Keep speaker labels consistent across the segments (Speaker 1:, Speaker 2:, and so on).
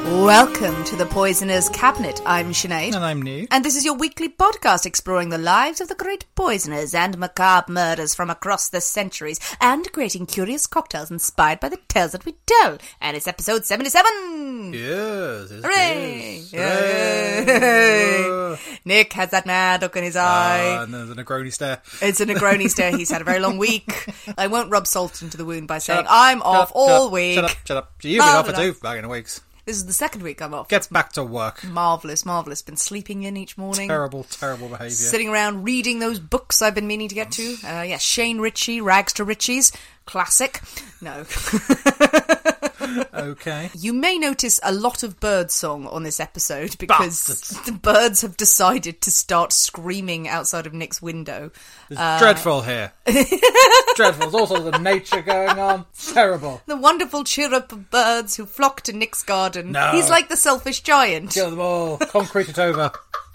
Speaker 1: Welcome to the Poisoner's Cabinet. I'm Sinead.
Speaker 2: And I'm Nick.
Speaker 1: And this is your weekly podcast exploring the lives of the great poisoners and macabre murders from across the centuries and creating curious cocktails inspired by the tales that we tell. And it's episode 77!
Speaker 2: Yes,
Speaker 1: Hooray!
Speaker 2: Hooray!
Speaker 1: Nick has that mad look in his eye.
Speaker 2: And there's a Negroni stare.
Speaker 1: It's a Negroni stare. He's had a very long week. I won't rub salt into the wound by saying I'm off all week.
Speaker 2: Shut up. You've been off for 2 fucking weeks.
Speaker 1: This is the second week I'm off.
Speaker 2: Get back to work.
Speaker 1: Marvellous. Been sleeping in each morning.
Speaker 2: Terrible behaviour.
Speaker 1: Sitting around reading those books I've been meaning to get to. Shane Ritchie, Rags to Riches. Classic. No.
Speaker 2: Okay.
Speaker 1: You may notice a lot of bird song on this episode because the birds have decided to start screaming outside of Nick's window.
Speaker 2: It's dreadful here. Dreadful. There's all sorts of nature going on. It's terrible.
Speaker 1: The wonderful chirrup of birds who flock to Nick's garden.
Speaker 2: No.
Speaker 1: He's like the selfish giant.
Speaker 2: Kill them all. Concrete it over.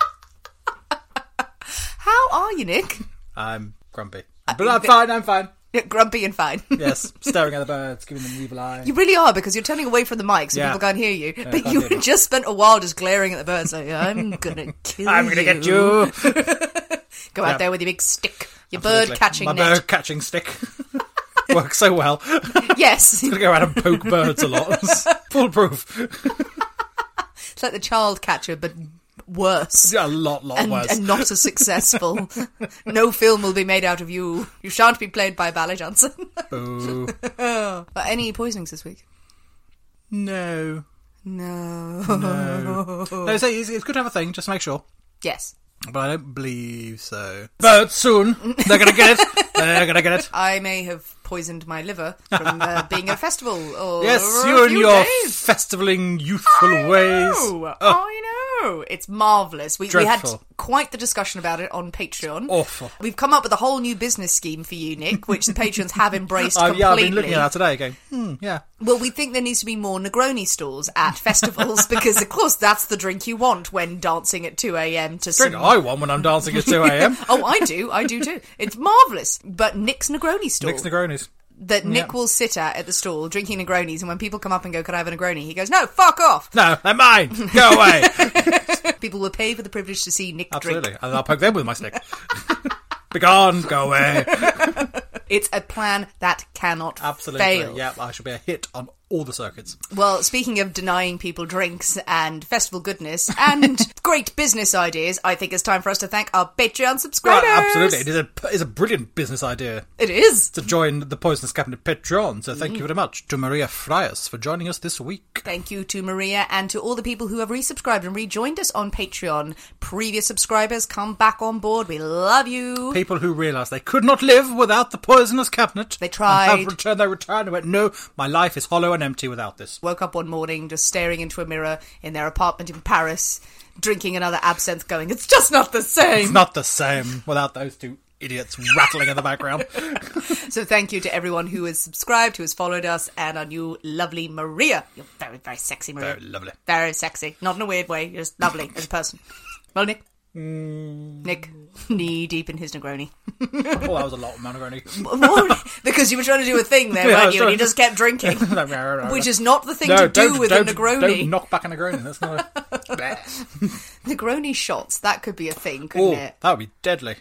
Speaker 1: How are you, Nick?
Speaker 2: I'm grumpy. But I'm fine.
Speaker 1: Grumpy and fine.
Speaker 2: Yes, staring at the birds, giving them an evil eye.
Speaker 1: You really are, because you're turning away from the mic so people can't hear you.
Speaker 2: Yeah,
Speaker 1: but you just spent a while just glaring at the birds like, I'm gonna kill you.
Speaker 2: I'm gonna get you.
Speaker 1: Go out there with your big stick. Your bird-catching net.
Speaker 2: My bird-catching stick. Works so well.
Speaker 1: Yes.
Speaker 2: I'm gonna go around and poke birds a lot. It's foolproof.
Speaker 1: It's like the child catcher, but worse.
Speaker 2: A lot worse.
Speaker 1: And not as successful. No film will be made out of you. You shan't be played by Bala Johnson.
Speaker 2: Boo.
Speaker 1: But any poisonings this week?
Speaker 2: No.
Speaker 1: No.
Speaker 2: No, so it's good to have a thing, just to make sure.
Speaker 1: Yes.
Speaker 2: But I don't believe so. But soon, they're going to get it.
Speaker 1: I may have poisoned my liver from being at a festival. Or
Speaker 2: yes, you and your festivaling youthful ways.
Speaker 1: I know. It's marvellous. We had quite the discussion about it on Patreon.
Speaker 2: Awful.
Speaker 1: We've come up with a whole new business scheme for you, Nick, which the patrons have embraced completely.
Speaker 2: Yeah, I've been looking at that today going, yeah.
Speaker 1: Well, we think there needs to be more Negroni stalls at festivals because, of course, that's the drink you want when dancing at 2 a.m. to
Speaker 2: drink I want when I'm dancing at 2 a.m.
Speaker 1: Oh, I do too. It's marvellous. But Nick's Negroni stall.
Speaker 2: Nick's Negronis.
Speaker 1: That Nick will sit at the stall drinking Negronis, and when people come up and go, could I have a Negroni? He goes, no, fuck off.
Speaker 2: No, they're mine. Go away.
Speaker 1: People will pay for the privilege to see Nick drink.
Speaker 2: Absolutely. And I'll poke them with my stick. Begone, go away.
Speaker 1: It's a plan that cannot fail.
Speaker 2: Yeah, I should be a hit on all the circuits.
Speaker 1: Well, speaking of denying people drinks and festival goodness and great business ideas, I think it's time for us to thank our Patreon subscribers.
Speaker 2: Right, absolutely. It is a brilliant business idea.
Speaker 1: It is.
Speaker 2: To join the Poisonous Cabinet Patreon. So thank you very much to Maria Frias for joining us this week.
Speaker 1: Thank you to Maria and to all the people who have resubscribed and rejoined us on Patreon. Previous subscribers, come back on board. We love you.
Speaker 2: People who realised they could not live without the Poisonous Cabinet.
Speaker 1: They tried.
Speaker 2: They returned and went, no, my life is hollow and empty without this.
Speaker 1: Woke up one morning just staring into a mirror in their apartment in Paris, drinking another absinthe going, it's just not the same.
Speaker 2: It's not the same without those two idiots rattling in the background.
Speaker 1: So thank you to everyone who has subscribed, who has followed us, and our new lovely Maria. You're very, very sexy, Maria.
Speaker 2: Very lovely.
Speaker 1: Very sexy. Not in a weird way, you're just lovely as a person. Well, Nick? Nick, knee deep in his Negroni.
Speaker 2: Oh, that was a lot of Negroni.
Speaker 1: Because you were trying to do a thing there, weren't you? And you just kept drinking. Which is not the thing to do with a Negroni.
Speaker 2: Don't knock back a Negroni. That's not a...
Speaker 1: Negroni shots, that could be a thing, couldn't it?
Speaker 2: That would be deadly.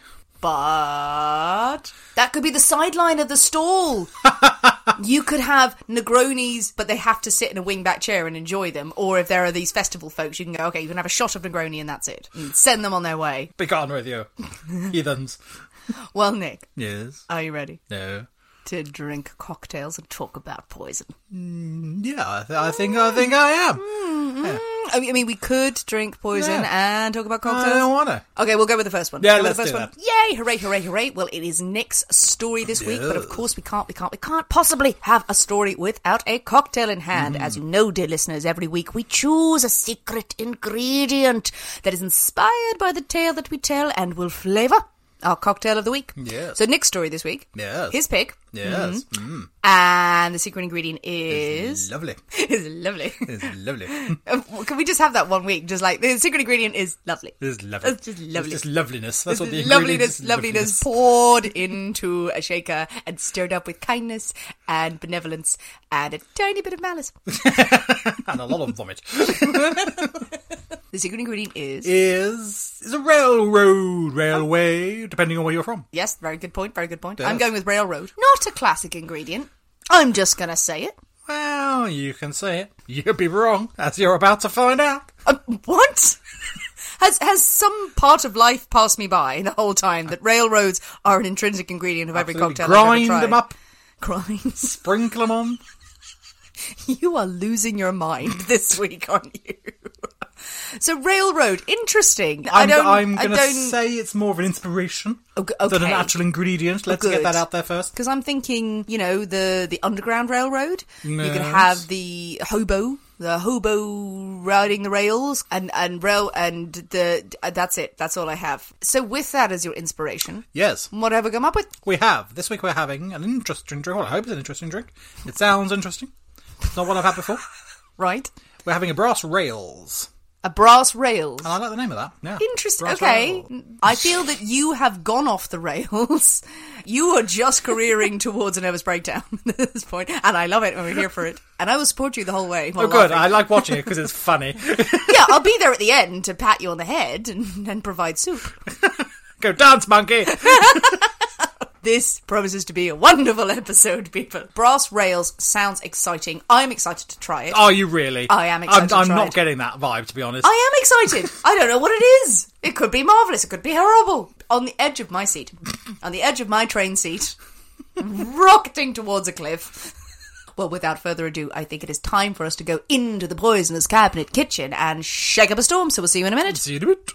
Speaker 1: But that could be the sideline of the stall. You could have Negronis, but they have to sit in a wingback chair and enjoy them. Or if there are these festival folks, you can go, okay, you can have a shot of Negroni and that's it. And send them on their way.
Speaker 2: Be gone with you, heathens.
Speaker 1: Well, Nick.
Speaker 2: Yes?
Speaker 1: Are you ready?
Speaker 2: No.
Speaker 1: To drink cocktails and talk about poison?
Speaker 2: Yeah, I think I am.
Speaker 1: Yeah. I mean, we could drink poison and talk about cocktails.
Speaker 2: I don't want to.
Speaker 1: Okay, we'll go with the first one.
Speaker 2: Yeah, let's do that.
Speaker 1: Yay! Hooray, hooray, hooray. Well, it is Nick's story this week, but of course we can't possibly have a story without a cocktail in hand. As you know, dear listeners, every week we choose a secret ingredient that is inspired by the tale that we tell and will flavour our cocktail of the week.
Speaker 2: Yes.
Speaker 1: So Nick's story this week.
Speaker 2: Yes.
Speaker 1: His pick.
Speaker 2: Yes.
Speaker 1: And the secret ingredient is...
Speaker 2: It's lovely.
Speaker 1: Is lovely.
Speaker 2: It's lovely.
Speaker 1: Can we just have that one week? Just like, the secret ingredient is lovely.
Speaker 2: It's lovely.
Speaker 1: It's just lovely.
Speaker 2: It's just loveliness. That's what the
Speaker 1: loveliness poured into a shaker and stirred up with kindness and benevolence and a tiny bit of malice.
Speaker 2: And a lot of vomit.
Speaker 1: The secret ingredient
Speaker 2: Is a railway, depending on where you're from.
Speaker 1: Yes, very good point, very good point.
Speaker 2: Yes.
Speaker 1: I'm going with railroad. Not a classic ingredient. I'm just going to say it.
Speaker 2: Well, you can say it. You'd be wrong, as you're about to find out.
Speaker 1: What? Has some part of life passed me by the whole time that railroads are an intrinsic ingredient of every cocktail I've ever
Speaker 2: Grind
Speaker 1: tried?
Speaker 2: them up,
Speaker 1: Grind.
Speaker 2: sprinkle them on.
Speaker 1: You are losing your mind this week, aren't you? So railroad, interesting.
Speaker 2: I'm going to say it's more of an inspiration than an actual ingredient. Let's get that out there first.
Speaker 1: Because I'm thinking, the Underground Railroad.
Speaker 2: Yes.
Speaker 1: You could have the hobo riding the rails, and that's it. That's all I have. So with that as your inspiration,
Speaker 2: yes,
Speaker 1: what have we come up with?
Speaker 2: This week we're having an interesting drink. Well, I hope it's an interesting drink. It sounds interesting. It's not what I've had before.
Speaker 1: Right.
Speaker 2: We're having a brass rails.
Speaker 1: A brass rails.
Speaker 2: And I like the name of that. Yeah.
Speaker 1: Interesting.
Speaker 2: Brass
Speaker 1: Okay.
Speaker 2: rail.
Speaker 1: I feel that you have gone off the rails. You are just careering towards a nervous breakdown at this point, and I love it, and we're here for it. And I will support you the whole way.
Speaker 2: Oh, good. I like watching it because it's funny.
Speaker 1: Yeah, I'll be there at the end to pat you on the head and provide soup.
Speaker 2: Go dance, monkey!
Speaker 1: This promises to be a wonderful episode, people. Brass rails sounds exciting. I'm excited to try it.
Speaker 2: Are you really?
Speaker 1: I am excited to try
Speaker 2: I'm not
Speaker 1: it.
Speaker 2: getting that vibe, to be honest.
Speaker 1: I am excited. I don't know what it is. It could be marvellous. It could be horrible. On the edge of my seat. On the edge of my train seat. Rocketing towards a cliff. Well, without further ado, I think it is time for us to go into the Poisoner's Cabinet kitchen and shake up a storm. So we'll see you in a minute.
Speaker 2: See you in a bit.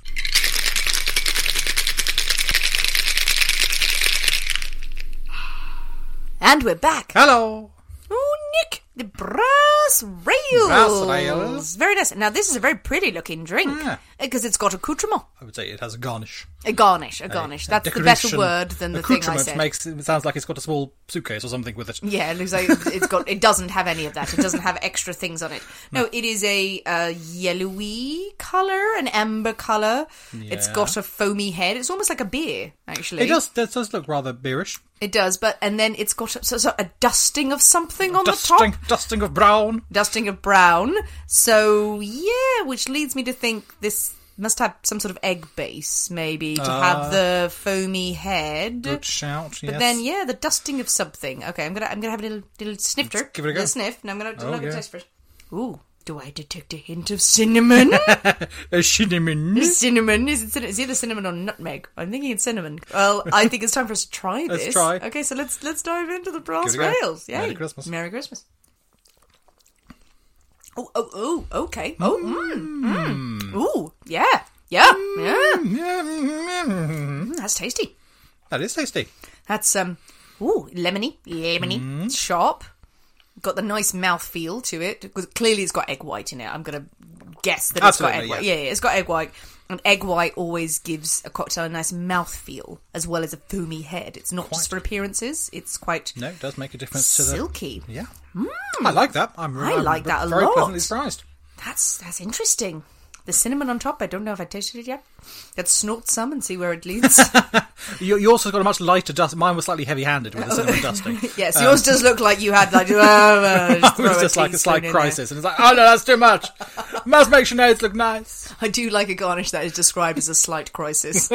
Speaker 1: And we're back.
Speaker 2: Hello.
Speaker 1: Oh, Nick, the brass rails.
Speaker 2: Brass rails.
Speaker 1: Very nice. Now, this is a very pretty looking drink because it's got accoutrement.
Speaker 2: I would say it has a garnish.
Speaker 1: A garnish. That's the better word than the thing I said.
Speaker 2: It sounds like it's got a small suitcase or something with it.
Speaker 1: Yeah, it looks like it doesn't have any of that. It doesn't have extra things on it. No, it is a yellowy colour, an amber colour. Yeah. It's got a foamy head. It's almost like a beer, actually.
Speaker 2: It does look rather beerish.
Speaker 1: It does, and then it's got a dusting of something on the top.
Speaker 2: Dusting of brown.
Speaker 1: Dusting of brown. So, yeah, which leads me to think this must have some sort of egg base, maybe, to have the foamy head.
Speaker 2: Good shout, yes.
Speaker 1: But then, yeah, the dusting of something. Okay, I'm gonna have a little snifter.
Speaker 2: Let's give it a go.
Speaker 1: A sniff, and I'm gonna have a taste first. Ooh. Do I detect a hint of cinnamon?
Speaker 2: A cinnamon?
Speaker 1: Cinnamon. Is it either cinnamon or nutmeg? I'm thinking it's cinnamon. Well, I think it's time for us to try this.
Speaker 2: Let's try.
Speaker 1: Okay, so let's dive into the brass rails. Yay.
Speaker 2: Merry Christmas.
Speaker 1: Merry Christmas. Oh, okay. Ooh, yeah. That's tasty.
Speaker 2: That is tasty.
Speaker 1: That's, lemony, sharp. Got the nice mouthfeel to it, because clearly it's got egg white in it. I'm going to guess that it's got egg white. Yeah, it's got egg white. And egg white always gives a cocktail a nice mouthfeel, as well as a foamy head. It's not just for appearances, it's quite...
Speaker 2: No, it does make a difference to the...
Speaker 1: silky.
Speaker 2: Yeah. I like that. I
Speaker 1: like that a lot.
Speaker 2: Very pleasantly surprised.
Speaker 1: That's interesting. The cinnamon on top, I don't know if I tasted it yet. Let's snort some and see where it leads.
Speaker 2: You also got a much lighter dust. Mine was slightly heavy-handed with the cinnamon dusting.
Speaker 1: Yes, yours does look like you had like...
Speaker 2: it was just like a slight crisis. And it's like, oh no, that's too much. Must make Sinead's look nice.
Speaker 1: I do like a garnish that is described as a slight crisis.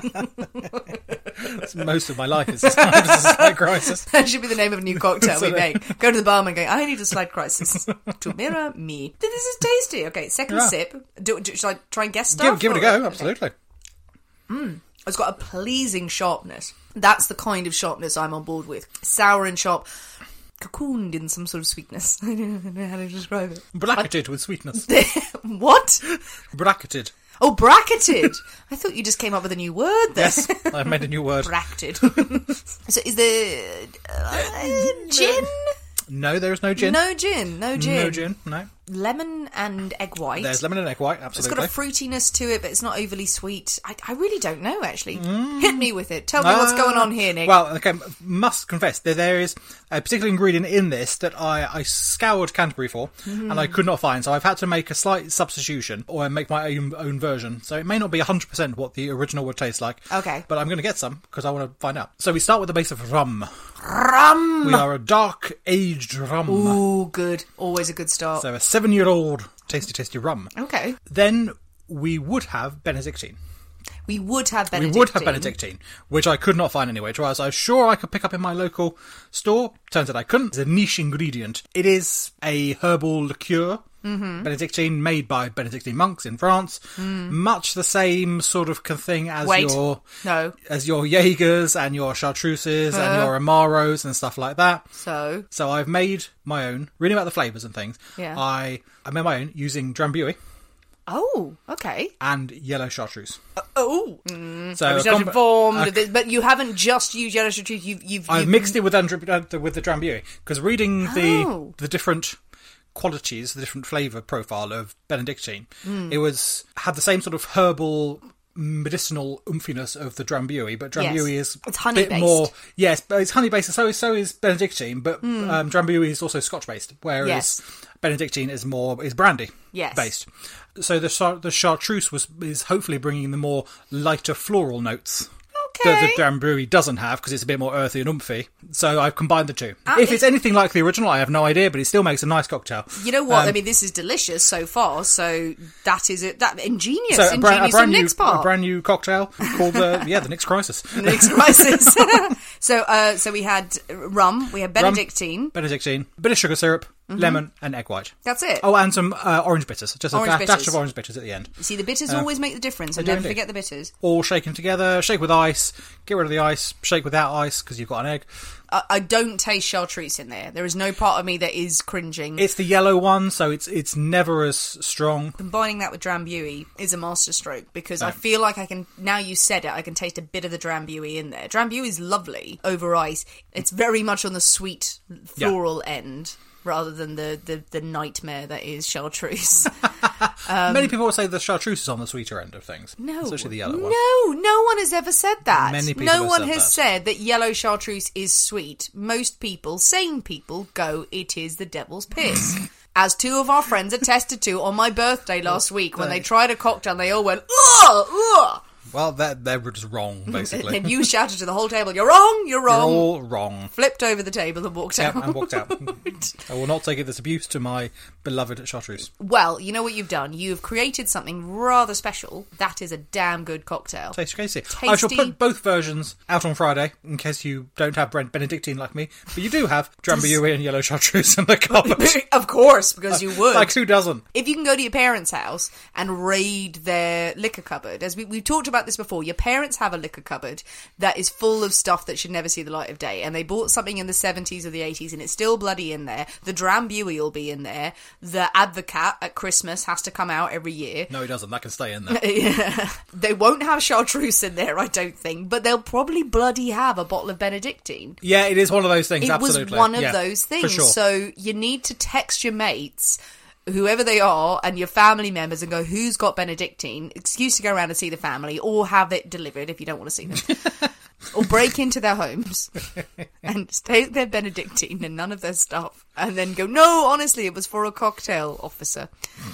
Speaker 2: Most of my life is described as a slight crisis.
Speaker 1: That should be the name of a new cocktail we make. Go to the barman and go, I need a slight crisis. To mirror me. This is tasty. Okay, second sip. Should I try and guess stuff?
Speaker 2: Give it a go, absolutely.
Speaker 1: Okay. It's got a pleasing sharpness. That's the kind of sharpness I'm on board with. Sour and sharp. Cocooned in some sort of sweetness. I don't know how to describe it.
Speaker 2: Bracketed with sweetness.
Speaker 1: What?
Speaker 2: Bracketed.
Speaker 1: Oh, bracketed. I thought you just came up with a new word there.
Speaker 2: Yes, I've made a new word.
Speaker 1: Bracketed. So is there gin?
Speaker 2: No, there is no gin.
Speaker 1: No gin.
Speaker 2: No gin, no.
Speaker 1: Lemon and egg white.
Speaker 2: There's lemon and egg white, absolutely.
Speaker 1: It's got a fruitiness to it, but it's not overly sweet. I really don't know, actually. Hit me with it. Tell me what's going on here, Nick.
Speaker 2: Well, okay, must confess, there is a particular ingredient in this that I scoured Canterbury for, and I could not find, so I've had to make a slight substitution, or make my own version. So it may not be 100% what the original would taste like.
Speaker 1: Okay.
Speaker 2: But I'm going to get some, because I want to find out. So we start with the base of rum.
Speaker 1: Rum!
Speaker 2: We are a dark-aged rum.
Speaker 1: Ooh, good. Always a good start.
Speaker 2: So a 7-year-old tasty rum.
Speaker 1: Okay.
Speaker 2: Then we would have Benedictine.
Speaker 1: We would have Benedictine.
Speaker 2: We would have Benedictine, which I could not find anywhere. Which I was sure I could pick up in my local store. Turns out I couldn't. It's a niche ingredient. It is a herbal liqueur. Mm-hmm. Benedictine, made by Benedictine monks in France. Much the same sort of thing as your Jaegers and your Chartreuses and your Amaros and stuff like that. So I've made my own, reading about the flavours and things.
Speaker 1: Yeah.
Speaker 2: I made my own using Drambuie.
Speaker 1: Oh, okay.
Speaker 2: And yellow chartreuse.
Speaker 1: So but you haven't just used yellow chartreuse.
Speaker 2: I've mixed it with the Drambuie, because reading the different qualities, the different flavour profile of Benedictine, it had the same sort of herbal medicinal oomphiness of the Drambuie, but Drambuie is
Speaker 1: it's honey based.
Speaker 2: More, yes, but it's honey based, and so is Benedictine, but Drambuie is also Scotch based, whereas Benedictine is brandy based. So the chartreuse is hopefully bringing the more lighter floral notes that the Drambuie doesn't have, because it's a bit more earthy and oomphy. So I've combined the two. If it's anything like the original, I have no idea, but it still makes a nice cocktail.
Speaker 1: You know what? I mean, this is delicious so far. So that is it. That ingenious.
Speaker 2: So a brand new cocktail called the Nix Crisis.
Speaker 1: The Nix Crisis. So we had rum. We had Benedictine,
Speaker 2: bit of sugar syrup. Lemon and egg white.
Speaker 1: That's it.
Speaker 2: Oh, and some orange bitters. Just a dash of orange bitters at the end.
Speaker 1: You see, the bitters always make the difference, and never forget the bitters.
Speaker 2: All shaken together, shake with ice, get rid of the ice, shake without ice, because you've got an egg.
Speaker 1: I don't taste chartreuse in there. There is no part of me that is cringing.
Speaker 2: It's the yellow one, so it's never as strong.
Speaker 1: Combining that with Drambuie is a masterstroke, because I feel like I can, now you said it, I can taste a bit of the Drambuie in there. Drambuie is lovely over ice. It's very much on the sweet floral end, rather than the nightmare that is chartreuse.
Speaker 2: Many people would say the chartreuse is on the sweeter end of things.
Speaker 1: No.
Speaker 2: Especially the yellow one.
Speaker 1: No one has ever said that.
Speaker 2: Many people
Speaker 1: has said that yellow chartreuse is sweet. Most people, sane people, go, it is the devil's piss. As two of our friends attested to on my birthday last week, when they tried a cocktail, they all went, ugh, ugh.
Speaker 2: Well, they were just wrong, basically.
Speaker 1: And you shouted to the whole table, you're wrong, you're wrong.
Speaker 2: You're all wrong.
Speaker 1: Flipped over the table and walked out.
Speaker 2: And walked out. I will not take this abuse to my beloved chartreuse.
Speaker 1: Well, you know what you've done? You've created something rather special. That is a damn good cocktail.
Speaker 2: Tasty. I shall put both versions out on Friday, in case you don't have Benedictine like me. But you do have Drambuie and yellow chartreuse in the cupboard.
Speaker 1: Of course, because you would.
Speaker 2: Like, who doesn't?
Speaker 1: If you can go to your parents' house and raid their liquor cupboard, as we've talked about this before, your parents have a liquor cupboard that is full of stuff that should never see the light of day, and they bought something in the 70s or the 80s and it's still bloody in there. The Drambuie will be in there. The Advocat at Christmas has to come out every year.
Speaker 2: No, he doesn't. That can stay in there.
Speaker 1: Yeah. They won't have chartreuse in there, I don't think, but they'll probably bloody have a bottle of Benedictine.
Speaker 2: Yeah, it is one of those things,
Speaker 1: absolutely. It was one of those things.
Speaker 2: For sure.
Speaker 1: So you need to text your mates, whoever they are, and your family members, and go, who's got Benedictine? Excuse to go around and see the family, or have it delivered if you don't want to see them. Or break into their homes and take their Benedictine and none of their stuff, and then go, no, honestly, it was for a cocktail, officer.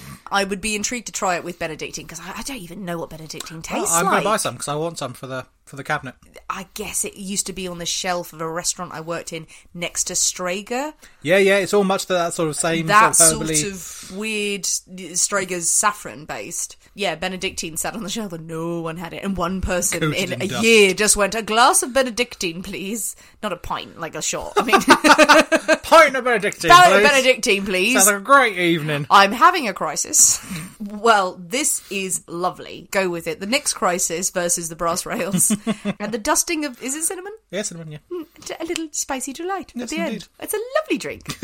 Speaker 1: I would be intrigued to try it with Benedictine, because I don't even know what Benedictine tastes like.
Speaker 2: I'm going to buy some, because I want some for the cabinet.
Speaker 1: I guess it used to be on the shelf of a restaurant I worked in next to Strager.
Speaker 2: Yeah, it's all much that sort of same
Speaker 1: sort of weird Strager's saffron based. Yeah, Benedictine sat on the shelf and no one had it. And one person
Speaker 2: Coated
Speaker 1: in a
Speaker 2: dust.
Speaker 1: year just went, a glass of Benedictine, please. Not a pint, like a shot. I mean,
Speaker 2: pint of Benedictine, please.
Speaker 1: Benedictine, please.
Speaker 2: Sounds like a great evening.
Speaker 1: I'm having a crisis. Well, this is lovely. Go with it. The Nix Crisis versus the Brass Rails. And the dusting of, is it cinnamon?
Speaker 2: Yeah, cinnamon, yeah.
Speaker 1: A little spicy delight
Speaker 2: yes,
Speaker 1: at the
Speaker 2: indeed.
Speaker 1: end. It's a lovely drink.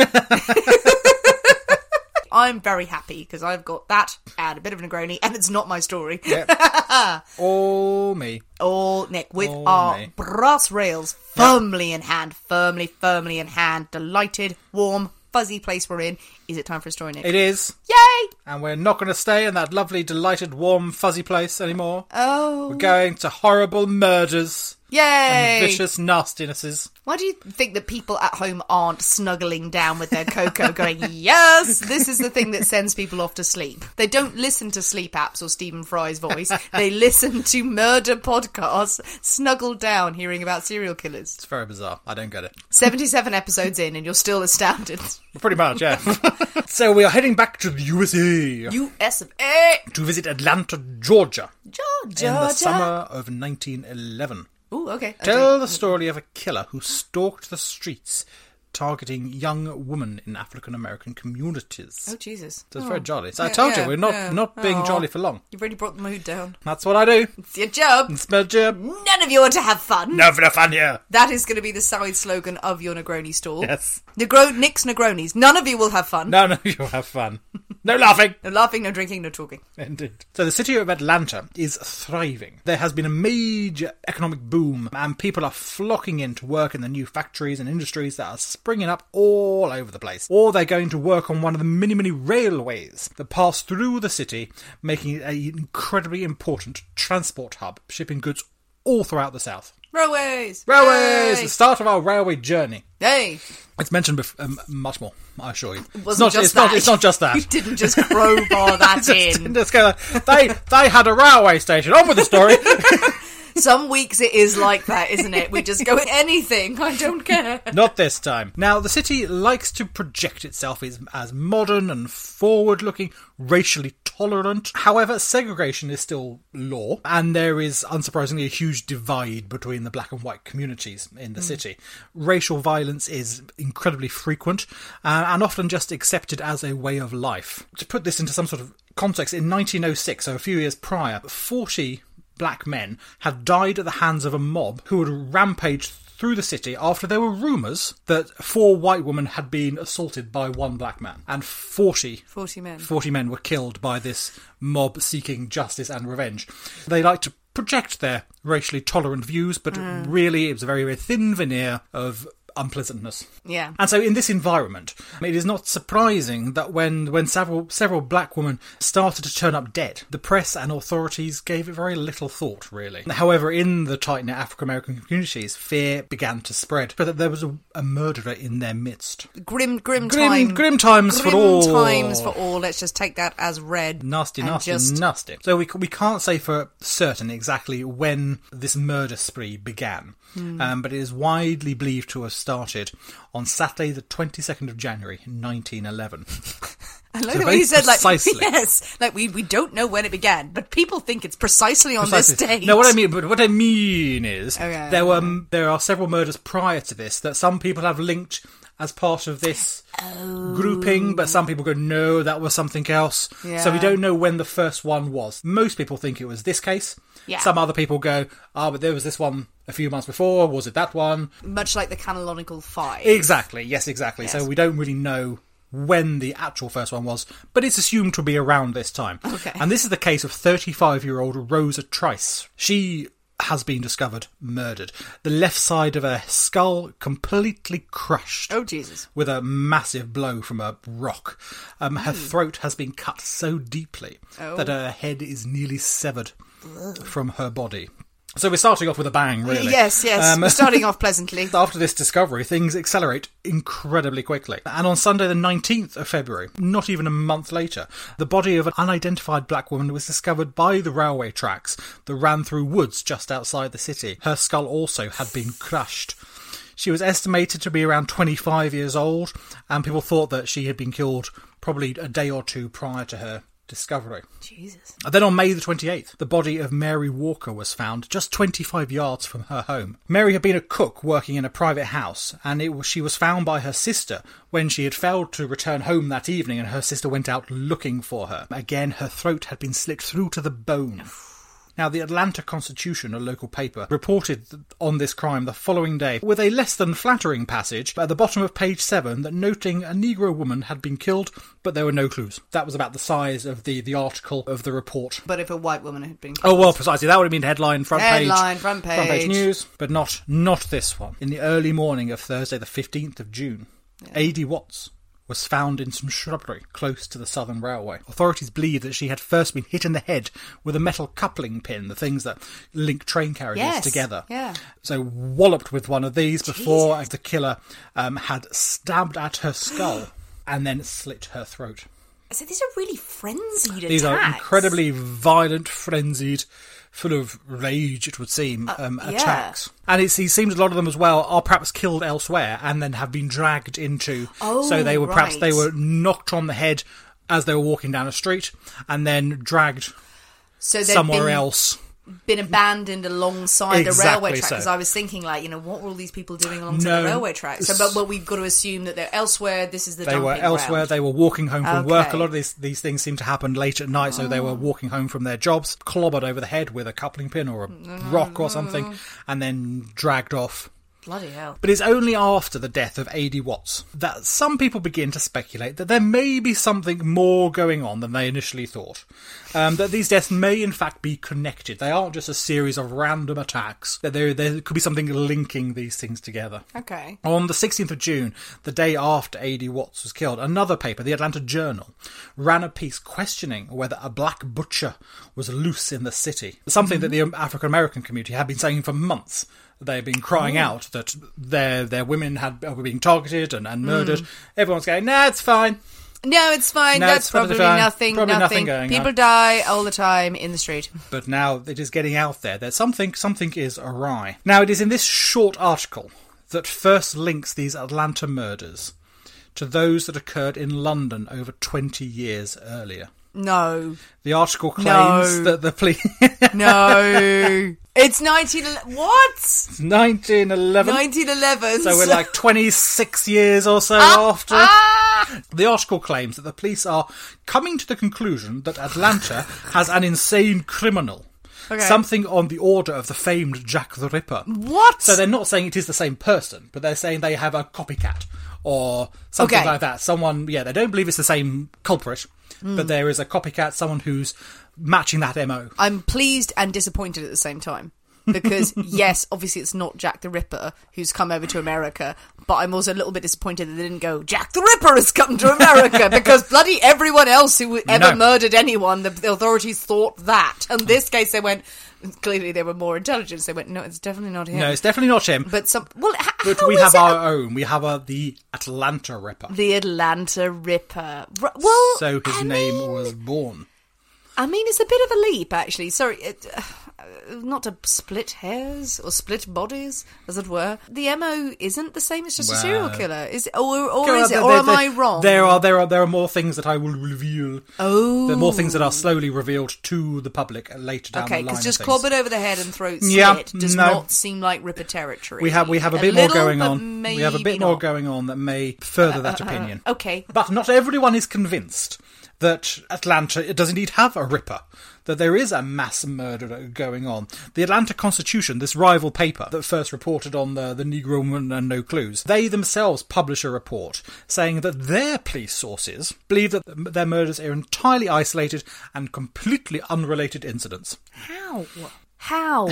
Speaker 1: I'm very happy because I've got that and a bit of a Negroni, and it's not my story.
Speaker 2: Yep. All me.
Speaker 1: All Nick with
Speaker 2: All
Speaker 1: our
Speaker 2: me.
Speaker 1: Brass Rails firmly in hand. Firmly in hand. Delighted, warm, fuzzy place we're in. Is it time for a story, Nick?
Speaker 2: It is.
Speaker 1: Yay!
Speaker 2: And we're not going to stay in that lovely, delighted, warm, fuzzy place anymore.
Speaker 1: Oh.
Speaker 2: We're going to horrible murders
Speaker 1: Yay!
Speaker 2: And vicious nastinesses.
Speaker 1: Why do you think that people at home aren't snuggling down with their cocoa going, yes, this is the thing that sends people off to sleep? They don't listen to sleep apps or Stephen Fry's voice. They listen to murder podcasts, snuggled down, hearing about serial killers.
Speaker 2: It's very bizarre. I don't get it.
Speaker 1: 77 episodes in and you're still astounded.
Speaker 2: Pretty much, yeah. So we are heading back to the USA.
Speaker 1: US of A.
Speaker 2: To visit Atlanta, Georgia.
Speaker 1: Georgia.
Speaker 2: In the summer of 1911.
Speaker 1: Ooh, okay.
Speaker 2: Tell the story of a killer who stalked the streets, targeting young women in African American communities.
Speaker 1: Oh, Jesus.
Speaker 2: So it's very jolly. So I told you, we're not being jolly for long.
Speaker 1: You've really brought the mood down.
Speaker 2: That's what I do.
Speaker 1: It's your job.
Speaker 2: It's my job.
Speaker 1: None of you want to have fun.
Speaker 2: No for the fun here.
Speaker 1: That is going to be the side slogan of your Negroni stall.
Speaker 2: Yes.
Speaker 1: Nick's Negronis. None of you will have fun.
Speaker 2: No, you'll have fun. No laughing.
Speaker 1: No laughing, no drinking, no talking.
Speaker 2: Indeed. So the city of Atlanta is thriving. There has been a major economic boom and people are flocking in to work in the new factories and industries that are springing up all over the place. Or they're going to work on one of the many railways that pass through the city, making it an incredibly important transport hub, shipping goods all throughout the south.
Speaker 1: Railways!
Speaker 2: Railways! The start of our railway journey.
Speaker 1: Hey!
Speaker 2: It's mentioned much more, I assure you.
Speaker 1: It's not just that. You didn't just crowbar that in.
Speaker 2: Just go, they had a railway station. On with the story.
Speaker 1: Some weeks it is like that, isn't it? We just go with anything. I don't care.
Speaker 2: Not this time. Now, the city likes to project itself as modern and forward-looking, racially tolerant. However, segregation is still law, and there is, unsurprisingly, a huge divide between the black and white communities in the city. Racial violence is incredibly frequent and often just accepted as a way of life. To put this into some sort of context, in 1906, so a few years prior, 40 black men had died at the hands of a mob who had rampaged through the city after there were rumours that 4 white women had been assaulted by 1 black man. And 40 men were killed by this mob seeking justice and revenge. They like to project their racially tolerant views, but really it was a very thin veneer of unpleasantness.
Speaker 1: Yeah.
Speaker 2: And so in this environment, it is not surprising that when several black women started to turn up dead, the press and authorities gave it very little thought, really. However, in the tight-knit African-American communities, fear began to spread, but that there was a murderer in their midst.
Speaker 1: Grim times
Speaker 2: for all.
Speaker 1: Grim times for all. Let's just take that as read.
Speaker 2: Nasty. So we can't say for certain exactly when this murder spree began. But it is widely believed to have started on Saturday the 22nd of January 1911.
Speaker 1: I like the way you said, precisely. We don't know when it began, but people think it's precisely on this date.
Speaker 2: No, what I mean is there are several murders prior to this that some people have linked as part of this grouping, but some people go, no, that was something else. Yeah. So we don't know when the first one was. Most people think it was this case.
Speaker 1: Yeah.
Speaker 2: Some other people go, but there was this one a few months before. Was it that one?
Speaker 1: Much like the canonical 5.
Speaker 2: Exactly. Yes. So we don't really know when the actual first one was, but it's assumed to be around this time.
Speaker 1: Okay.
Speaker 2: And this is the case of 35-year-old Rosa Trice. She has been discovered murdered. The left side of her skull completely crushed.
Speaker 1: Oh, Jesus.
Speaker 2: With a massive blow from a rock. Her throat has been cut so deeply that her head is nearly severed from her body. So we're starting off with a bang, really.
Speaker 1: Yes. We're starting off pleasantly.
Speaker 2: After this discovery, things accelerate incredibly quickly. And on Sunday the 19th of February, not even a month later, the body of an unidentified black woman was discovered by the railway tracks that ran through woods just outside the city. Her skull also had been crushed. She was estimated to be around 25 years old, and people thought that she had been killed probably a day or two prior to her discovery.
Speaker 1: Jesus.
Speaker 2: And then on May the 28th, the body of Mary Walker was found just 25 yards from her home. Mary had been a cook working in a private house, and she was found by her sister when she had failed to return home that evening, and her sister went out looking for her. Again, her throat had been slit through to the bone. Now, the Atlanta Constitution, a local paper, reported on this crime the following day with a less than flattering passage at the bottom of page 7 that noting a Negro woman had been killed, but there were no clues. That was about the size of the article of the report.
Speaker 1: But if a white woman had been killed...
Speaker 2: Oh, well, precisely. That would have been headline, front page.
Speaker 1: Front page
Speaker 2: news. But not this one. In the early morning of Thursday the 15th of June, A.D. Watts was found in some shrubbery close to the Southern Railway. Authorities believe that she had first been hit in the head with a metal coupling pin, the things that link train carriages together.
Speaker 1: Yeah.
Speaker 2: So walloped with one of these before the killer had stabbed at her skull and then slit her throat.
Speaker 1: So these are really frenzied attacks.
Speaker 2: These are incredibly violent, frenzied, full of rage, it would seem, attacks. And it seems a lot of them as well are perhaps killed elsewhere and then have been dragged into... so they were perhaps they were knocked on the head as they were walking down a street and then dragged somewhere else.
Speaker 1: Been abandoned alongside the railway tracks. Because I was thinking, like, what were all these people doing alongside the railway tracks? So, but we've got to assume that they're elsewhere. This is the dumping ground. They were elsewhere.
Speaker 2: They were walking home from work. A lot of these things seem to happen late at night, so they were walking home from their jobs, clobbered over the head with a coupling pin or a rock or something, and then dragged off.
Speaker 1: Bloody hell.
Speaker 2: But it's only after the death of A.D. Watts that some people begin to speculate that there may be something more going on than they initially thought. That these deaths may in fact be connected. They aren't just a series of random attacks. That there could be something linking these things together.
Speaker 1: Okay.
Speaker 2: On the 16th of June, the day after A.D. Watts was killed, another paper, the Atlanta Journal, ran a piece questioning whether a black butcher was loose in the city. Something that the African-American community had been saying for months. They've been crying out that their women were being targeted and murdered. Everyone's going, nah, it's fine.
Speaker 1: No, it's fine. That's probably nothing. Nothing going People die all the time in the street.
Speaker 2: But now it is getting out there that something is awry. Now, it is in this short article that first links these Atlanta murders to those that occurred in London over 20 years earlier.
Speaker 1: No.
Speaker 2: The article claims that the police...
Speaker 1: No. It's 1911. What?
Speaker 2: It's 1911.
Speaker 1: 1911.
Speaker 2: So we're like 26 years or so after. The article claims that the police are coming to the conclusion that Atlanta has an insane criminal. Okay. Something on the order of the famed Jack the Ripper.
Speaker 1: What?
Speaker 2: So they're not saying it is the same person, but they're saying they have a copycat or something like that. Someone, they don't believe it's the same culprit, but there is a copycat, someone who's matching that MO.
Speaker 1: I'm pleased and disappointed at the same time. Because, yes, obviously it's not Jack the Ripper who's come over to America, but I'm also a little bit disappointed that they didn't go, Jack the Ripper has come to America, because bloody everyone else who ever murdered anyone, the authorities thought that. In this case, they went... Clearly, they were more intelligent. They went, no, it's definitely not him.
Speaker 2: No, it's definitely not him.
Speaker 1: But
Speaker 2: we have our own. We have the Atlanta Ripper.
Speaker 1: The Atlanta Ripper. Well,
Speaker 2: so his name was born.
Speaker 1: I mean, it's a bit of a leap, actually. Sorry, not to split hairs or split bodies, as it were. The MO isn't the same. It's just a serial killer. Is it, or is it? Or am I wrong?
Speaker 2: There are more things that I will reveal.
Speaker 1: Oh,
Speaker 2: there are more things that are slowly revealed to the public later down the line.
Speaker 1: Okay, because just clobbered over the head and throat slit does not seem like Ripper territory.
Speaker 2: We have a bit more going on. We have a bit more going on that may further that opinion.
Speaker 1: Okay,
Speaker 2: but not everyone is convinced that Atlanta does indeed have a Ripper, that there is a mass murder going on. The Atlanta Constitution, this rival paper that first reported on the Negro Woman and No Clues, they themselves publish a report saying that their police sources believe that their murders are entirely isolated and completely unrelated incidents.
Speaker 1: How?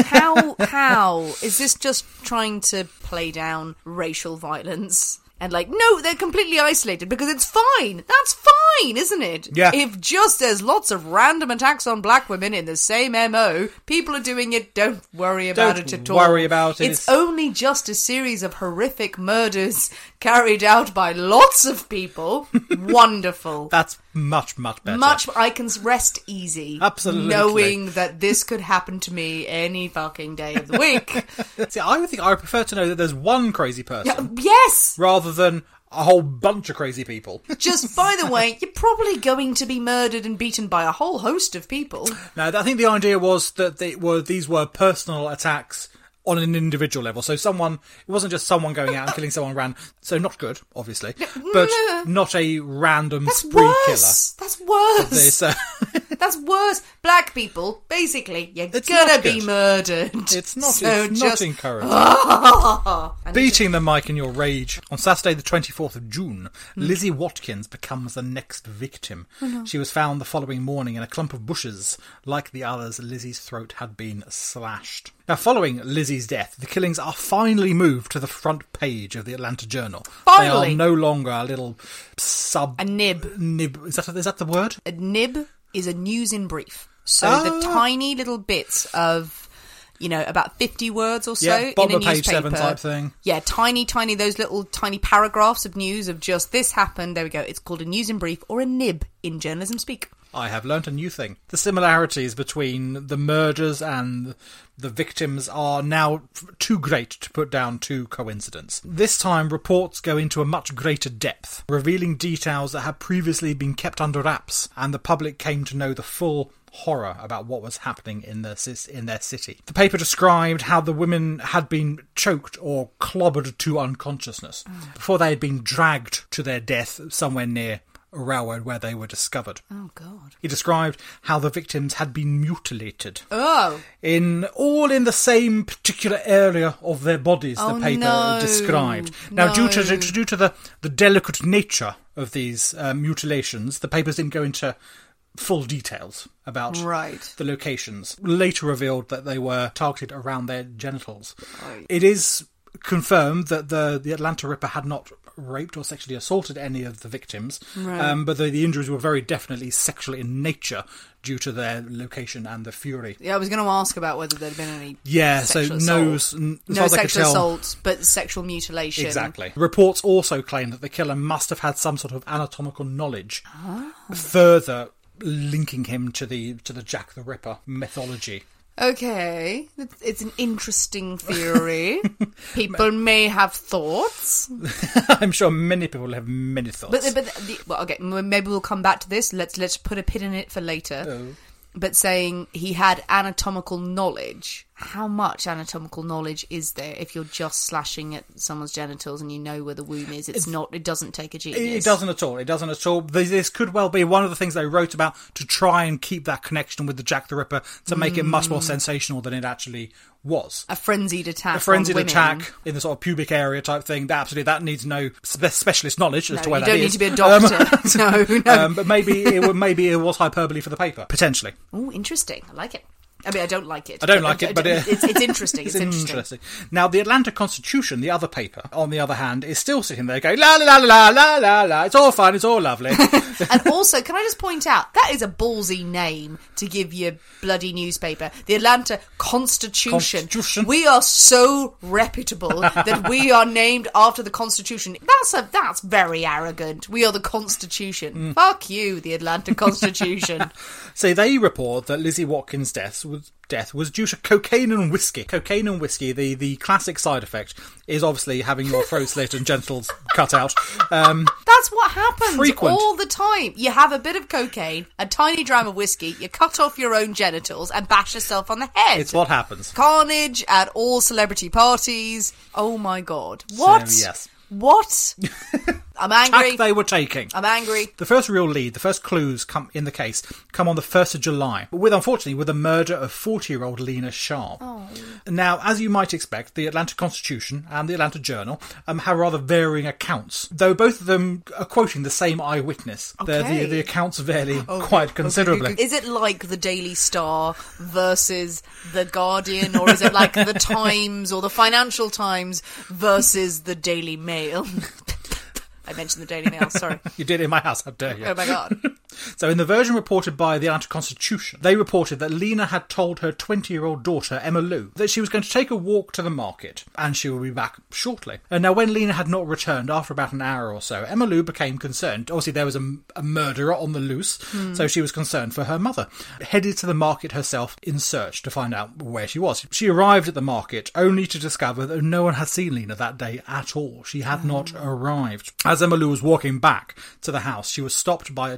Speaker 1: Is this just trying to play down racial violence? And no, they're completely isolated because it's fine. That's fine, isn't it?
Speaker 2: Yeah.
Speaker 1: If just there's lots of random attacks on black women in the same MO, people are doing it, don't worry about it at all.
Speaker 2: Don't worry about it.
Speaker 1: It's only just a series of horrific murders carried out by lots of people. Wonderful.
Speaker 2: That's much, much better.
Speaker 1: I can rest easy.
Speaker 2: Absolutely.
Speaker 1: Knowing that this could happen to me any fucking day of the week.
Speaker 2: See, I would prefer to know that there's one crazy person.
Speaker 1: Yes!
Speaker 2: Rather than a whole bunch of crazy people.
Speaker 1: Just, by the way, you're probably going to be murdered and beaten by a whole host of people.
Speaker 2: No, I think the idea was that these were personal attacks on an individual level. So it wasn't just someone going out and killing someone random. So not good, obviously, but not a random spree killer.
Speaker 1: That's worse. That's worse. Black people, basically, you're
Speaker 2: It's
Speaker 1: gonna
Speaker 2: not
Speaker 1: be
Speaker 2: good.
Speaker 1: murdered.
Speaker 2: It's not,
Speaker 1: So
Speaker 2: it's
Speaker 1: just-
Speaker 2: not encouraging.
Speaker 1: And
Speaker 2: Beating the mic in your rage. On Saturday the 24th of June, Lizzie Watkins becomes the next victim. She was found the following morning in a clump of bushes. Like the others, Lizzie's throat had been slashed. Now, following Lizzie's death, the killings are finally moved to the front page of the Atlanta Journal.
Speaker 1: Finally.
Speaker 2: They are no longer a little
Speaker 1: a nib.
Speaker 2: nib. Is that the word?
Speaker 1: A nib is a news in brief. So the tiny little bits of, about 50 words or so
Speaker 2: Yeah, bottom
Speaker 1: in a
Speaker 2: of page
Speaker 1: newspaper.
Speaker 2: 7 type thing.
Speaker 1: Yeah, tiny, those little tiny paragraphs of news of just this happened. There we go. It's called a news in brief or a nib in journalism speak.
Speaker 2: I have learnt a new thing. The similarities between the murders and the victims are now too great to put down to coincidence. This time, reports go into a much greater depth, revealing details that had previously been kept under wraps, and the public came to know the full horror about what was happening in their city. The paper described how the women had been choked or clobbered to unconsciousness before they had been dragged to their death somewhere near a railroad where they were discovered.
Speaker 1: Oh, God.
Speaker 2: He described how the victims had been mutilated.
Speaker 1: Oh.
Speaker 2: In the same particular area of their bodies, the paper described. Now, due to the delicate nature of these mutilations, the papers didn't go into full details about the locations. Later revealed that they were targeted around their genitals.
Speaker 1: Right.
Speaker 2: It is confirmed that the Atlanta Ripper had not raped or sexually assaulted any of the victims, but the injuries were very definitely sexual in nature due to their location and the fury.
Speaker 1: Yeah, I was going to ask about whether there'd been any
Speaker 2: sexual
Speaker 1: sexual assault, but sexual mutilation.
Speaker 2: Exactly. Reports also claim that the killer must have had some sort of anatomical knowledge, further linking him to the Jack the Ripper mythology.
Speaker 1: Okay, it's an interesting theory. People may have thoughts.
Speaker 2: I'm sure many people have many thoughts.
Speaker 1: Okay, maybe we'll come back to this. Let's put a pin in it for later.
Speaker 2: Oh.
Speaker 1: But saying he had anatomical knowledge, how much anatomical knowledge is there if you're just slashing at someone's genitals and you know where the womb is? It doesn't take a genius.
Speaker 2: It doesn't at all. This could well be one of the things they wrote about to try and keep that connection with the Jack the Ripper to make it much more sensational than it actually was.
Speaker 1: A frenzied attack.
Speaker 2: A frenzied attack in the sort of pubic area type thing. That needs no specialist knowledge as to where that is.
Speaker 1: You don't need to be a doctor. No.
Speaker 2: But maybe it was hyperbole for the paper, potentially.
Speaker 1: Oh, interesting. I like it. I mean, I don't like it.
Speaker 2: I don't like it, but
Speaker 1: it's interesting. It's interesting.
Speaker 2: Now, the Atlanta Constitution, the other paper, on the other hand, is still sitting there going, la, la, la, la, la, la, it's all fine, it's all lovely.
Speaker 1: And also, can I just point out, that is a ballsy name to give your bloody newspaper. The Atlanta Constitution. We are so reputable that we are named after the Constitution. That's very arrogant. We are the Constitution. Fuck you, the Atlanta Constitution.
Speaker 2: So they report that Lizzie Watkins' death was due to cocaine and whiskey. Cocaine and whiskey, the classic side effect is obviously having your throat slit and genitals cut out.
Speaker 1: That's what happens
Speaker 2: frequent.
Speaker 1: All the time. You have a bit of cocaine, a tiny dram of whiskey, you cut off your own genitals and bash yourself on the head.
Speaker 2: It's what happens.
Speaker 1: Carnage at all celebrity parties. Oh my God. What?
Speaker 2: So, yes.
Speaker 1: What? I'm angry.
Speaker 2: Tack they were taking.
Speaker 1: I'm angry.
Speaker 2: The first real lead, the first clues come on the 1st of July, unfortunately with the murder of 40-year-old Lena Sharp.
Speaker 1: Oh.
Speaker 2: Now, as you might expect, the Atlanta Constitution and the Atlanta Journal have rather varying accounts, though both of them are quoting the same eyewitness.
Speaker 1: Okay.
Speaker 2: The accounts vary quite considerably.
Speaker 1: Is it like the Daily Star versus the Guardian, or is it like the Times or the Financial Times versus the Daily Mail? I mentioned the Daily Mail, sorry.
Speaker 2: You did it in my house, how dare you?
Speaker 1: Oh my God.
Speaker 2: So in the version reported by the Atlanta Constitution, they reported that Lena had told her 20-year-old daughter, Emma Lou, that she was going to take a walk to the market and she will be back shortly. And now when Lena had not returned after about an hour or so, Emma Lou became concerned. Obviously there was a murderer on the loose, so she was concerned for her mother. Headed to the market herself in search to find out where she was. She arrived at the market only to discover that no one had seen Lena that day at all. She had not arrived. As Emma Lou was walking back to the house, she was stopped by a tall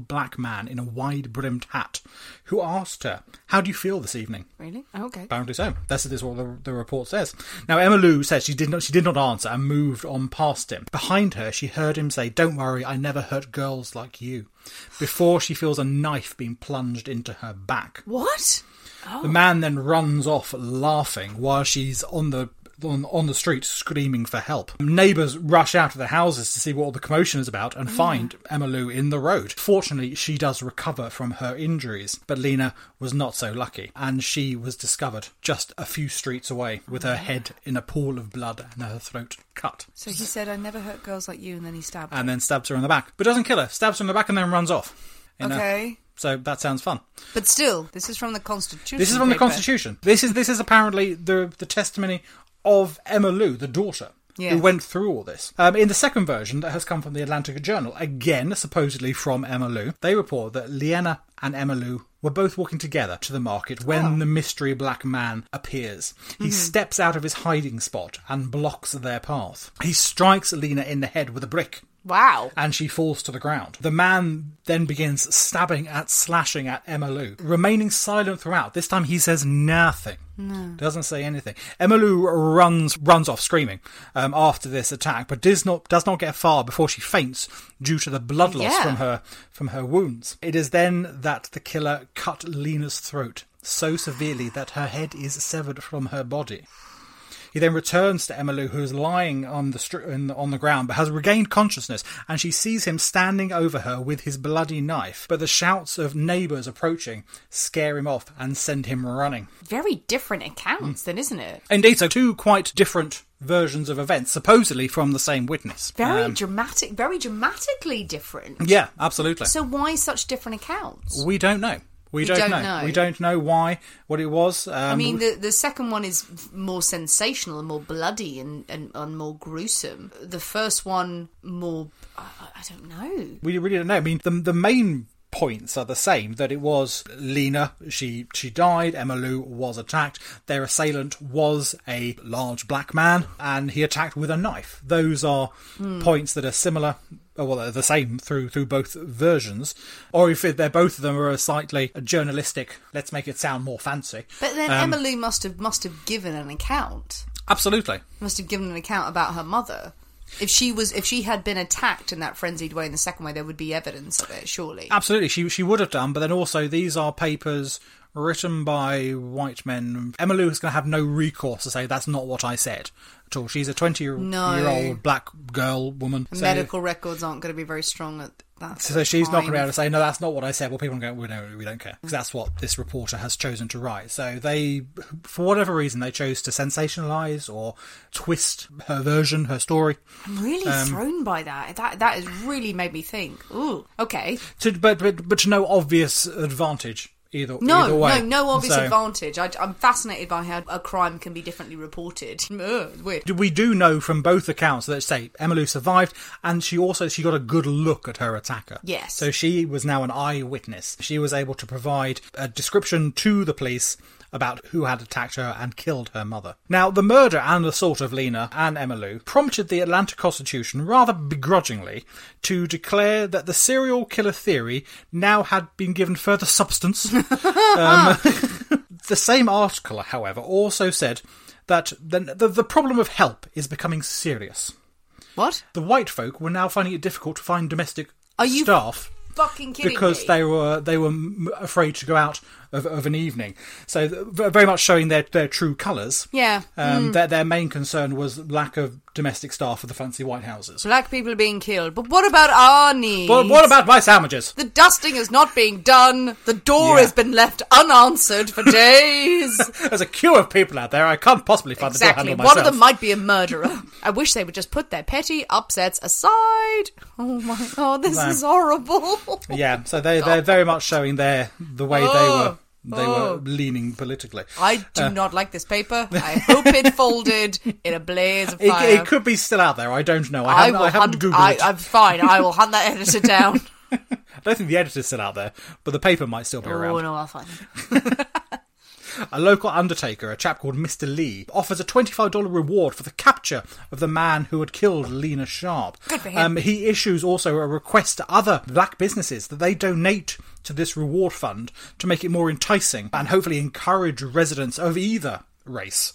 Speaker 2: black man in a wide-brimmed hat, who asked her, "How do you feel this evening?"
Speaker 1: Really? Okay.
Speaker 2: Apparently so. This is what the report says. Now, Emma Lou says she did not answer and moved on past him. Behind her, she heard him say, "Don't worry, I never hurt girls like you," before she feels a knife being plunged into her back.
Speaker 1: What? Oh.
Speaker 2: The man then runs off laughing while she's on the street screaming for help. Neighbours rush out of their houses to see what all the commotion is about and find Emma Lou in the road. Fortunately, she does recover from her injuries, but Lena was not so lucky, and she was discovered just a few streets away with her head in a pool of blood and her throat cut.
Speaker 1: So he said, "I never hurt girls like you," and then he stabbed her.
Speaker 2: And then stabs her in the back. But doesn't kill her, stabs her in the back and then runs off.
Speaker 1: Okay.
Speaker 2: So that sounds fun.
Speaker 1: But still, this is from the Constitution.
Speaker 2: This is from the Constitution. This is apparently the testimony of Emma Lou, the daughter, who went through all this. In the second version that has come from the Atlantic Journal, again, supposedly from Emma Lou, they report that Lena and Emma Lou were both walking together to the market when the mystery black man appears. He steps out of his hiding spot and blocks their path. He strikes Lena in the head with a brick.
Speaker 1: Wow.
Speaker 2: And she falls to the ground. The man then begins slashing at Emma Lou, remaining silent throughout. This time he says nothing. No. Doesn't say anything. Emma Lou runs off screaming after this attack, but does not get far before she faints due to the blood loss from her wounds. It is then that the killer cut Lena's throat so severely that her head is severed from her body. He then returns to Emma Lou, who is lying on the ground, but has regained consciousness, and she sees him standing over her with his bloody knife. But the shouts of neighbours approaching scare him off and send him running.
Speaker 1: Very different accounts then, isn't it?
Speaker 2: Indeed, so two quite different versions of events, supposedly from the same witness.
Speaker 1: Very dramatic, very dramatically different.
Speaker 2: Yeah, absolutely.
Speaker 1: So why such different accounts?
Speaker 2: We don't know. We don't know. We don't know what it was.
Speaker 1: I mean, the second one is more sensational and more bloody and more gruesome. The first one, more... I don't know.
Speaker 2: We really don't know. I mean, the main points are the same, that it was Lena, she died, Emma Lou was attacked, their assailant was a large black man, and he attacked with a knife. Those are points that are similar, well, they're the same through both versions, or if they're both of them are a slightly journalistic, let's make it sound more fancy.
Speaker 1: But then Emma Lou must have given an account.
Speaker 2: Absolutely.
Speaker 1: Must have given an account about her mother. If she had been attacked in that frenzied way in the second way, there would be evidence of it, surely.
Speaker 2: Absolutely, she would have done, but then also these are papers written by white men. Emma Lou is going to have no recourse to say that's not what I said at all. She's a 20-year-old black woman.
Speaker 1: Medical records aren't going to be very strong at that.
Speaker 2: So she's not going to be able to say, no, that's not what I said. Well, people are going, we don't care. Because that's what this reporter has chosen to write. So they, for whatever reason, they chose to sensationalise or twist her version, her story.
Speaker 1: I'm really thrown by that. That has really made me think. Ooh, okay.
Speaker 2: But to no obvious advantage. Either way.
Speaker 1: No obvious advantage. I'm fascinated by how a crime can be differently reported. Weird.
Speaker 2: We do know from both accounts that say Emma Lou survived, and she got a good look at her attacker.
Speaker 1: Yes.
Speaker 2: So she was now an eyewitness. She was able to provide a description to the police about who had attacked her and killed her mother. Now, the murder and assault of Lena and Emma Lou prompted the Atlanta Constitution, rather begrudgingly, to declare that the serial killer theory now had been given further substance. The same article, however, also said that the problem of help is becoming serious.
Speaker 1: What?
Speaker 2: The white folk were now finding it difficult to find domestic staff.
Speaker 1: Fucking kidding
Speaker 2: because
Speaker 1: me?
Speaker 2: they were afraid to go out of an evening, so very much showing their true colours.
Speaker 1: Yeah.
Speaker 2: Their main concern was lack of domestic staff for the fancy white houses.
Speaker 1: Black people are being killed, but what about our needs?
Speaker 2: But what about my sandwiches?
Speaker 1: The dusting is not being done. The door has been left unanswered for days.
Speaker 2: There's a queue of people out there. I can't possibly find the door handle myself.
Speaker 1: One of them might be a murderer. I wish they would just put their petty upsets aside. Oh my god, this is horrible.
Speaker 2: Yeah, so they're very much showing the way they were leaning politically.
Speaker 1: I do not like this paper. I hope it folded in a blaze of fire.
Speaker 2: It could be still out there. I don't know. I haven't Googled it.
Speaker 1: I'm fine. I will hunt that editor down.
Speaker 2: I don't think the editor's still out there, but the paper might still be around.
Speaker 1: Oh, no, I'll find it.
Speaker 2: A local undertaker, a chap called Mr. Lee, offers a $25 reward for the capture of the man who had killed Lena Sharp.
Speaker 1: Good for him.
Speaker 2: He issues also a request to other black businesses that they donate to this reward fund to make it more enticing and hopefully encourage residents of either race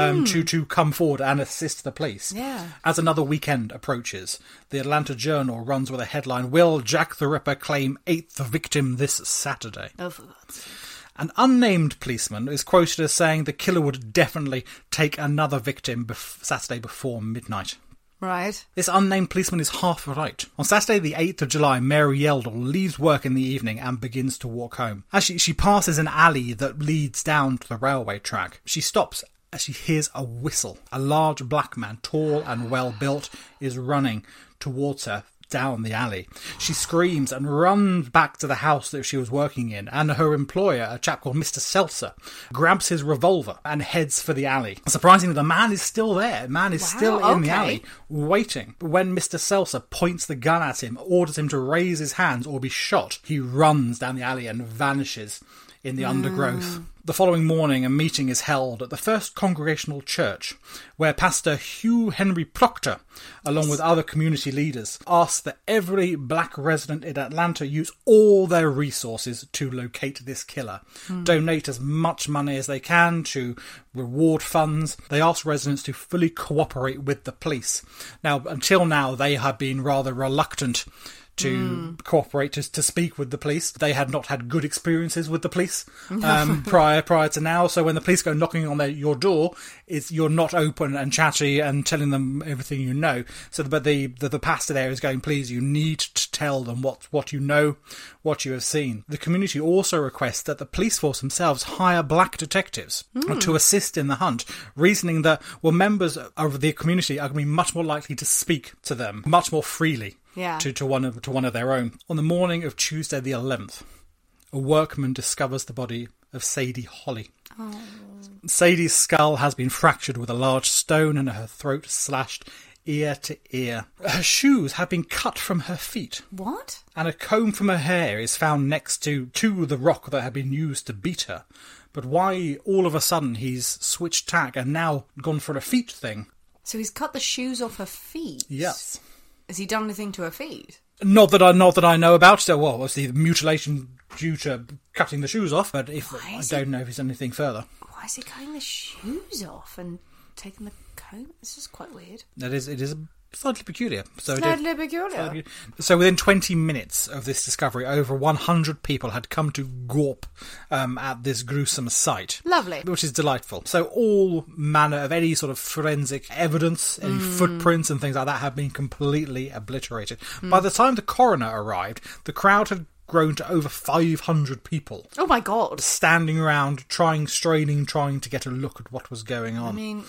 Speaker 2: to come forward and assist the police.
Speaker 1: Yeah.
Speaker 2: As another weekend approaches, the Atlanta Journal runs with a headline, "Will Jack the Ripper claim 8th victim this Saturday?"
Speaker 1: Oh, for God's sake.
Speaker 2: An unnamed policeman is quoted as saying the killer would definitely take another victim Saturday before midnight.
Speaker 1: Right.
Speaker 2: This unnamed policeman is half right. On Saturday the 8th of July, Mary Yeldall leaves work in the evening and begins to walk home. As she passes an alley that leads down to the railway track, she stops as she hears a whistle. A large black man, tall and well-built, is running towards her down the alley. She screams and runs back to the house that she was working in, and her employer, a chap called Mr. Seltzer, grabs his revolver and heads for the alley. Surprisingly, the man is still there. The man is still in the alley, waiting. When Mr. Seltzer points the gun at him, orders him to raise his hands or be shot, he runs down the alley and vanishes in the undergrowth. The following morning, a meeting is held at the First Congregational Church, where Pastor Hugh Henry Proctor, along with other community leaders, asks that every black resident in Atlanta use all their resources to locate this killer. Donate as much money as they can to reward funds. They ask residents to fully cooperate with the police. Now, until now, they have been rather reluctant to cooperate, to speak with the police. They had not had good experiences with the police prior to now. So when the police go knocking on your door, you're not open and chatty and telling them everything you know. So, but the pastor there is going, please, you need to tell them what you know, what you have seen. The community also requests that the police force themselves hire black detectives to assist in the hunt, reasoning that, well, members of the community are going to be much more likely to speak to them much more freely.
Speaker 1: Yeah.
Speaker 2: To one of their own. On the morning of Tuesday the 11th, a workman discovers the body of Sadie Holly.
Speaker 1: Oh.
Speaker 2: Sadie's skull has been fractured with a large stone and her throat slashed ear to ear. Her shoes have been cut from her feet.
Speaker 1: What?
Speaker 2: And a comb from her hair is found next to the rock that had been used to beat her. But why all of a sudden he's switched tack and now gone for a feet thing?
Speaker 1: So he's cut the shoes off her feet?
Speaker 2: Yes.
Speaker 1: Has he done anything to her feet?
Speaker 2: Not that I know about. So, well, obviously the mutilation due to cutting the shoes off, but I don't know if he's done anything further.
Speaker 1: Why is he cutting the shoes off and taking the coat? This is quite weird.
Speaker 2: It is slightly peculiar.
Speaker 1: Slightly peculiar.
Speaker 2: So within 20 minutes of this discovery, over 100 people had come to gawp at this gruesome sight.
Speaker 1: Lovely.
Speaker 2: Which is delightful. So all manner of any sort of forensic evidence, any footprints and things like that have been completely obliterated. By the time the coroner arrived, the crowd had grown to over 500 people.
Speaker 1: Oh my God.
Speaker 2: Standing around, trying to get a look at what was going on.
Speaker 1: I mean...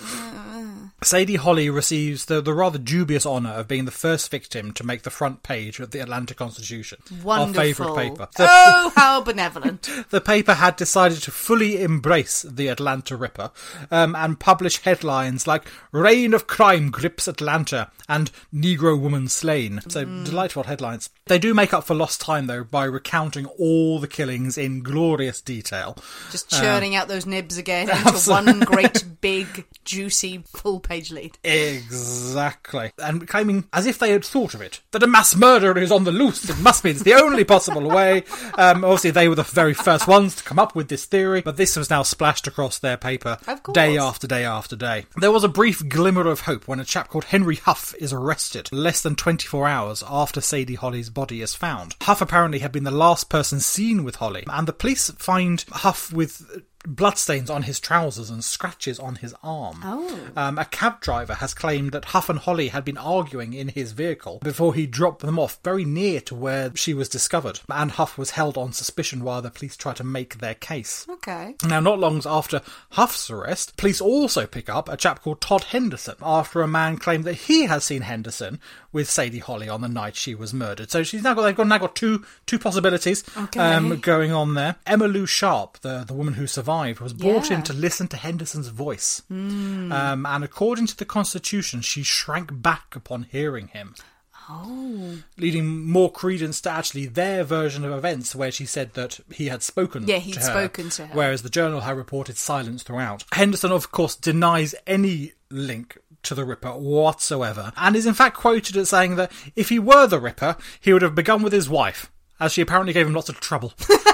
Speaker 2: Sadie Holly receives the rather dubious honour of being the first victim to make the front page of the Atlanta Constitution.
Speaker 1: Wonderful.
Speaker 2: Our favourite paper.
Speaker 1: Oh, how benevolent.
Speaker 2: The paper had decided to fully embrace the Atlanta Ripper and publish headlines like "Reign of Crime Grips Atlanta" and "Negro Woman Slain." So delightful headlines. They do make up for lost time, though, by recounting all the killings in glorious detail.
Speaker 1: Just churning out those nibs again into one great, big, juicy, full-page lead.
Speaker 2: Exactly. And claiming, as if they had thought of it, that a mass murderer is on the loose. It must be. It's the only possible way. Obviously, they were the very first ones to come up with this theory, but this was now splashed across their paper day after day after day. There was a brief glimmer of hope when a chap called Henry Huff is arrested less than 24 hours after Sadie Holly's body is found. Huff apparently had been the last person seen with Holly, and the police find Huff with bloodstains on his trousers and scratches on his arm. A cab driver has claimed that Huff and Holly had been arguing in his vehicle before he dropped them off very near to where she was discovered, and Huff was held on suspicion while the police tried to make their case.
Speaker 1: Okay.
Speaker 2: Now, not long after Huff's arrest, police also pick up a chap called Todd Henderson after a man claimed that he has seen Henderson with Sadie Holly on the night she was murdered. So they've now got two possibilities going on there. Emma Lou Sharp, the woman who survived, was brought in to listen to Henderson's voice. And according to the Constitution, she shrank back upon hearing him. leading more credence to actually their version of events, where she said that he had spoken
Speaker 1: Yeah, he'd
Speaker 2: to her,
Speaker 1: spoken to her.
Speaker 2: whereas the journal had reported silence throughout. Henderson, of course, denies any link to the Ripper whatsoever, and is in fact quoted as saying that if he were the Ripper, he would have begun with his wife, as she apparently gave him lots of trouble.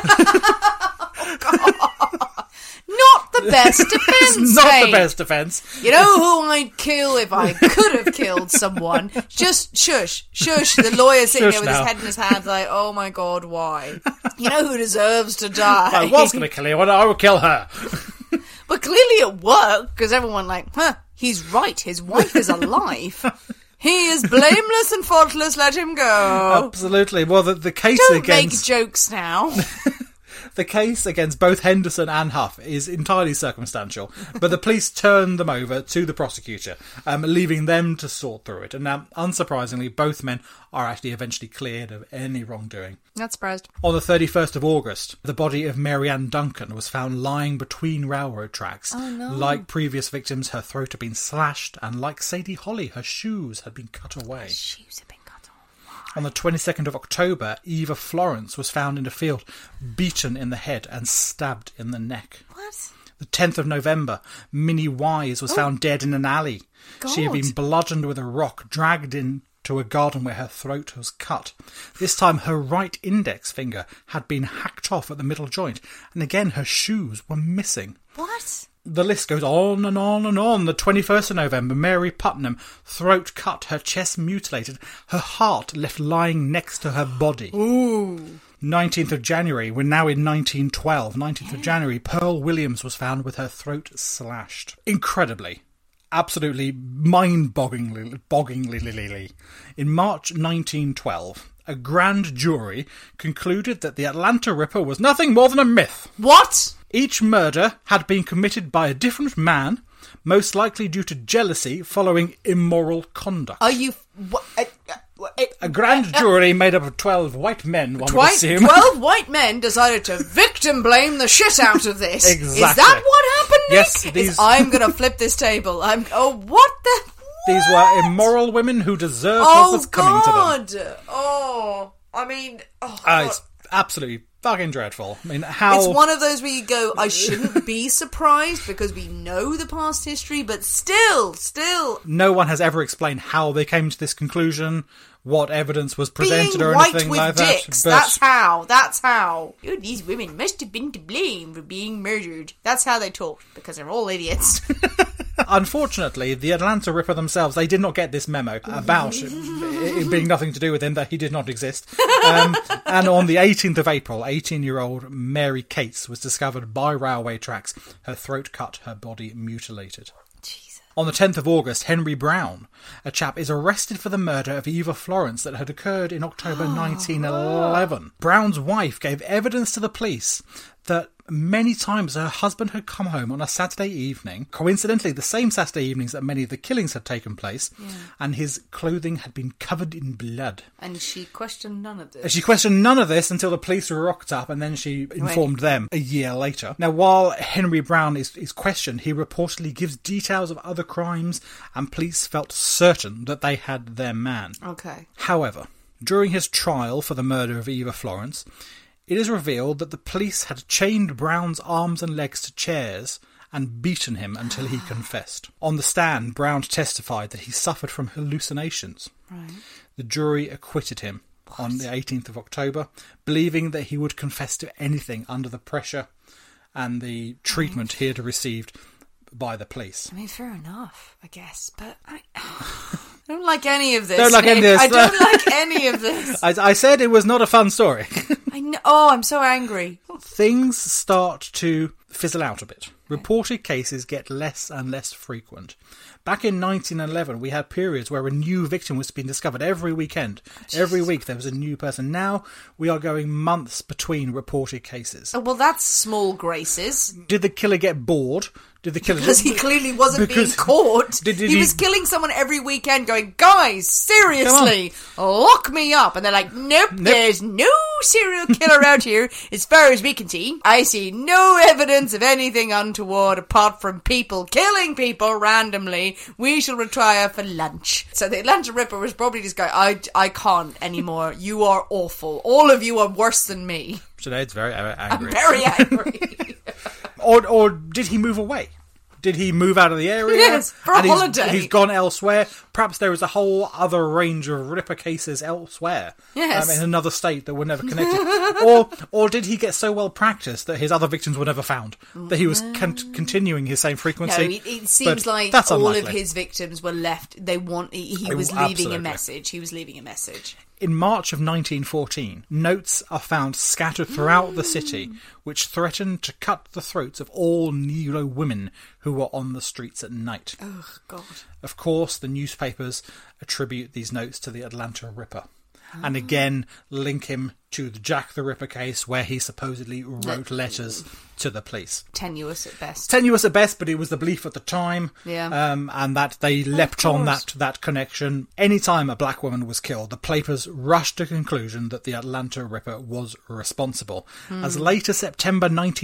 Speaker 1: Not the best defence.
Speaker 2: Not the best defence.
Speaker 1: You know who I'd kill if I could have killed someone? Just shush. The lawyer sitting there with his head in his hands like, oh my God, why? You know who deserves to die?
Speaker 2: I was going to kill him, I will kill her.
Speaker 1: But clearly it worked, because everyone he's right, his wife is alive. He is blameless and faultless, let him go.
Speaker 2: Absolutely. Well, the case
Speaker 1: Don't make jokes now.
Speaker 2: The case against both Henderson and Huff is entirely circumstantial, but the police turned them over to the prosecutor, leaving them to sort through it. And now, unsurprisingly, both men are actually eventually cleared of any wrongdoing.
Speaker 1: Not surprised.
Speaker 2: On the 31st of August, the body of Mary Ann Duncan was found lying between railroad tracks.
Speaker 1: Oh, no.
Speaker 2: Like previous victims, her throat had been slashed, and like Sadie Holly, her shoes had been cut away.
Speaker 1: Her shoes had been cut off.
Speaker 2: On the 22nd of October, Eva Florence was found in a field, beaten in the head and stabbed in the neck.
Speaker 1: What?
Speaker 2: The 10th of November, Minnie Wise was found dead in an alley.
Speaker 1: God.
Speaker 2: She had been bludgeoned with a rock, dragged into a garden where her throat was cut. This time her right index finger had been hacked off at the middle joint, and again her shoes were missing.
Speaker 1: What?
Speaker 2: The list goes on and on and on. The 21st of November, Mary Putnam, throat cut, her chest mutilated, her heart left lying next to her body.
Speaker 1: Ooh.
Speaker 2: 19th of January, we're now in 1912. 19th of January, Pearl Williams was found with her throat slashed. Incredibly, absolutely mind-bogglingly. In March 1912, a grand jury concluded that the Atlanta Ripper was nothing more than a myth.
Speaker 1: What?
Speaker 2: Each murder had been committed by a different man, most likely due to jealousy following immoral conduct.
Speaker 1: Are you...
Speaker 2: A grand jury made up of 12 white men, one would assume.
Speaker 1: 12 white men decided to victim blame the shit out of this.
Speaker 2: Exactly.
Speaker 1: Is that what happened, Nick?
Speaker 2: Yes,
Speaker 1: I'm going to flip this table. What the...
Speaker 2: These were immoral women who deserved what was coming to them.
Speaker 1: Oh, I mean...
Speaker 2: It's absolutely fucking dreadful. I mean, how...
Speaker 1: It's one of those where you go, I shouldn't be surprised because we know the past history, but still...
Speaker 2: No one has ever explained how they came to this conclusion, what evidence was presented
Speaker 1: being
Speaker 2: or
Speaker 1: white
Speaker 2: anything
Speaker 1: with
Speaker 2: like
Speaker 1: dicks,
Speaker 2: that. But
Speaker 1: that's how. These women must have been to blame for being murdered. That's how they talked, because they're all idiots.
Speaker 2: Unfortunately, the Atlanta Ripper themselves, they did not get this memo about it being nothing to do with him, that he did not exist. And on the 18th of April, 18-year-old Mary Cates was discovered by railway tracks, her throat cut, her body mutilated.
Speaker 1: Jesus.
Speaker 2: On the 10th of August, Henry Brown, a chap, is arrested for the murder of Eva Florence that had occurred in October 1911. Brown's wife gave evidence to the police that many times her husband had come home on a Saturday evening, coincidentally the same Saturday evenings that many of the killings had taken place, and his clothing had been covered in blood.
Speaker 1: And she questioned none of this.
Speaker 2: She questioned none of this until the police rocked up, and then she informed them a year later. Now, while Henry Brown is questioned, he reportedly gives details of other crimes, and police felt certain that they had their man.
Speaker 1: Okay.
Speaker 2: However, during his trial for the murder of Eva Florence, it is revealed that the police had chained Brown's arms and legs to chairs and beaten him until he confessed. On the stand, Brown testified that he suffered from hallucinations.
Speaker 1: Right.
Speaker 2: The jury acquitted him on the 18th of October, believing that he would confess to anything under the pressure and the treatment he had received by the police.
Speaker 1: I mean, fair enough, I guess, but I don't like any of this.
Speaker 2: I don't like
Speaker 1: any of this.
Speaker 2: I said it was not a fun story.
Speaker 1: I know. Oh, I'm so angry.
Speaker 2: Things start to fizzle out a bit. Reported cases get less and less frequent. Back in 1911, we had periods where a new victim was being discovered every weekend. Every week there was a new person. Now we are going months between reported cases.
Speaker 1: Oh, well, that's small graces.
Speaker 2: Did the killer get bored? Did the killer...
Speaker 1: Because he clearly wasn't being caught. He was killing someone every weekend going, guys, seriously, lock me up. And they're like, nope, there's no serial killer out here as far as we can see. I see no evidence of anything untoward apart from people killing people randomly. We shall retire for lunch. So the Atlanta Ripper was probably just going, I can't anymore. You are awful. All of you are worse than me.
Speaker 2: Sinead's very angry.
Speaker 1: I'm very angry.
Speaker 2: Or did he move away? Did he move out of the area?
Speaker 1: Yes, for a holiday.
Speaker 2: He's gone elsewhere. Perhaps there is a whole other range of Ripper cases elsewhere.
Speaker 1: Yes.
Speaker 2: In another state that were never connected. or did he get so well practiced that his other victims were never found? That he was continuing his same frequency?
Speaker 1: No, it seems like
Speaker 2: that's
Speaker 1: all
Speaker 2: unlikely.
Speaker 1: of his victims were left. He was leaving a message. He was leaving a message.
Speaker 2: In March of 1914, notes are found scattered throughout the city, which threatened to cut the throats of all Negro women who were on the streets at night.
Speaker 1: Oh, God.
Speaker 2: Of course, the newspapers attribute these notes to the Atlanta Ripper, and again link him to the Jack the Ripper case, where he supposedly wrote letters to the police.
Speaker 1: Tenuous at best.
Speaker 2: Tenuous at best, but it was the belief at the time.
Speaker 1: Yeah.
Speaker 2: And that they leapt on that connection. Anytime a black woman was killed, the papers rushed to the conclusion that the Atlanta Ripper was responsible. As late as September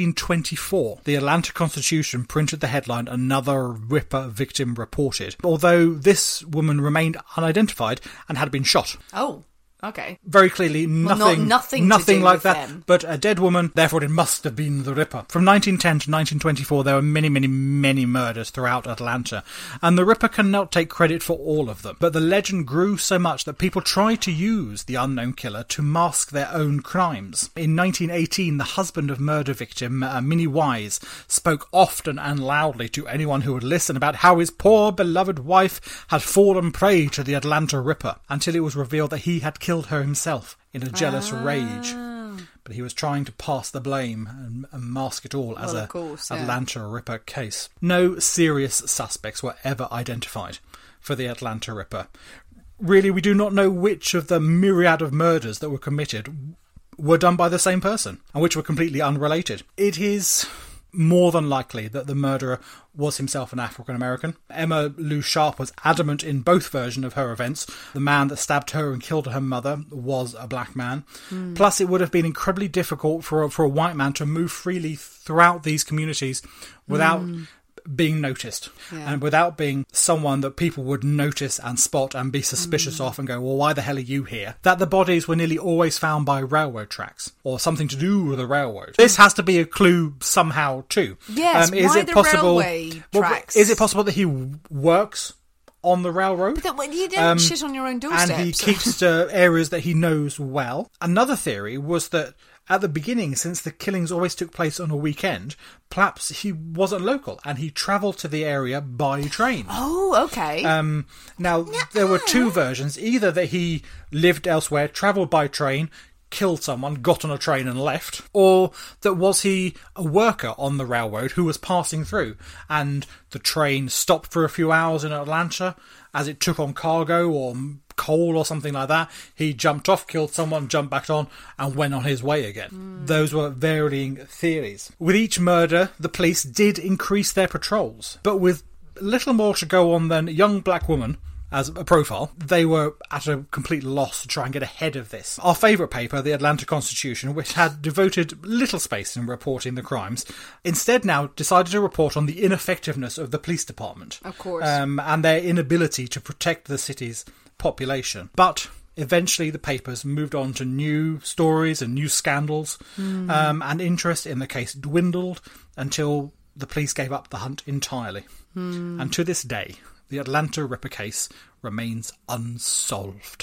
Speaker 2: 1924, the Atlanta Constitution printed the headline, "Another Ripper Victim Reported," although this woman remained unidentified and had been shot.
Speaker 1: Oh. Okay.
Speaker 2: Very clearly, nothing like that.
Speaker 1: Them.
Speaker 2: But a dead woman, therefore it must have been the Ripper. From 1910 to 1924, there were many, many, many murders throughout Atlanta, and the Ripper cannot take credit for all of them. But the legend grew so much that people tried to use the unknown killer to mask their own crimes. In 1918, the husband of murder victim Minnie Wise spoke often and loudly to anyone who would listen about how his poor beloved wife had fallen prey to the Atlanta Ripper, until it was revealed that he had killed her himself in a jealous rage. But he was trying to pass the blame and mask it all as Atlanta Ripper case. No serious suspects were ever identified for the Atlanta Ripper. Really, we do not know which of the myriad of murders that were committed were done by the same person, and which were completely unrelated. It is more than likely that the murderer was himself an African-American. Emma Lou Sharp was adamant in both versions of her events. The man that stabbed her and killed her mother was a black man. Plus, it would have been incredibly difficult for a white man to move freely throughout these communities without being noticed, and without being someone that people would notice and spot and be suspicious of and go, well, why the hell are you here? That the bodies were nearly always found by railroad tracks or something to do with the railroad. This has to be a clue somehow too.
Speaker 1: Yes,
Speaker 2: is
Speaker 1: why
Speaker 2: it
Speaker 1: the
Speaker 2: possible,
Speaker 1: railway tracks?
Speaker 2: Is it possible that he works on the railroad?
Speaker 1: But you don't shit on your own doorstep.
Speaker 2: And he keeps to areas that he knows well. Another theory was that at the beginning, since the killings always took place on a weekend, perhaps he wasn't local and he travelled to the area by train.
Speaker 1: Oh, okay.
Speaker 2: Now, there were two versions. Either that he lived elsewhere, travelled by train, killed someone, got on a train and left, or that was he a worker on the railroad who was passing through and the train stopped for a few hours in Atlanta as it took on cargo or coal or something like that. He jumped off, killed someone, jumped back on and went on his way again. Those were varying theories. With each murder, the police did increase their patrols, but with little more to go on than a young black woman as a profile, they were at a complete loss to try and get ahead of this. Our favourite paper, the Atlanta Constitution, which had devoted little space in reporting the crimes, instead now decided to report on the ineffectiveness of the police department.
Speaker 1: Of course.
Speaker 2: And their inability to protect the city's population. But eventually the papers moved on to new stories and new scandals, and interest in the case dwindled until the police gave up the hunt entirely. And to this day, the Atlanta Ripper case remains unsolved.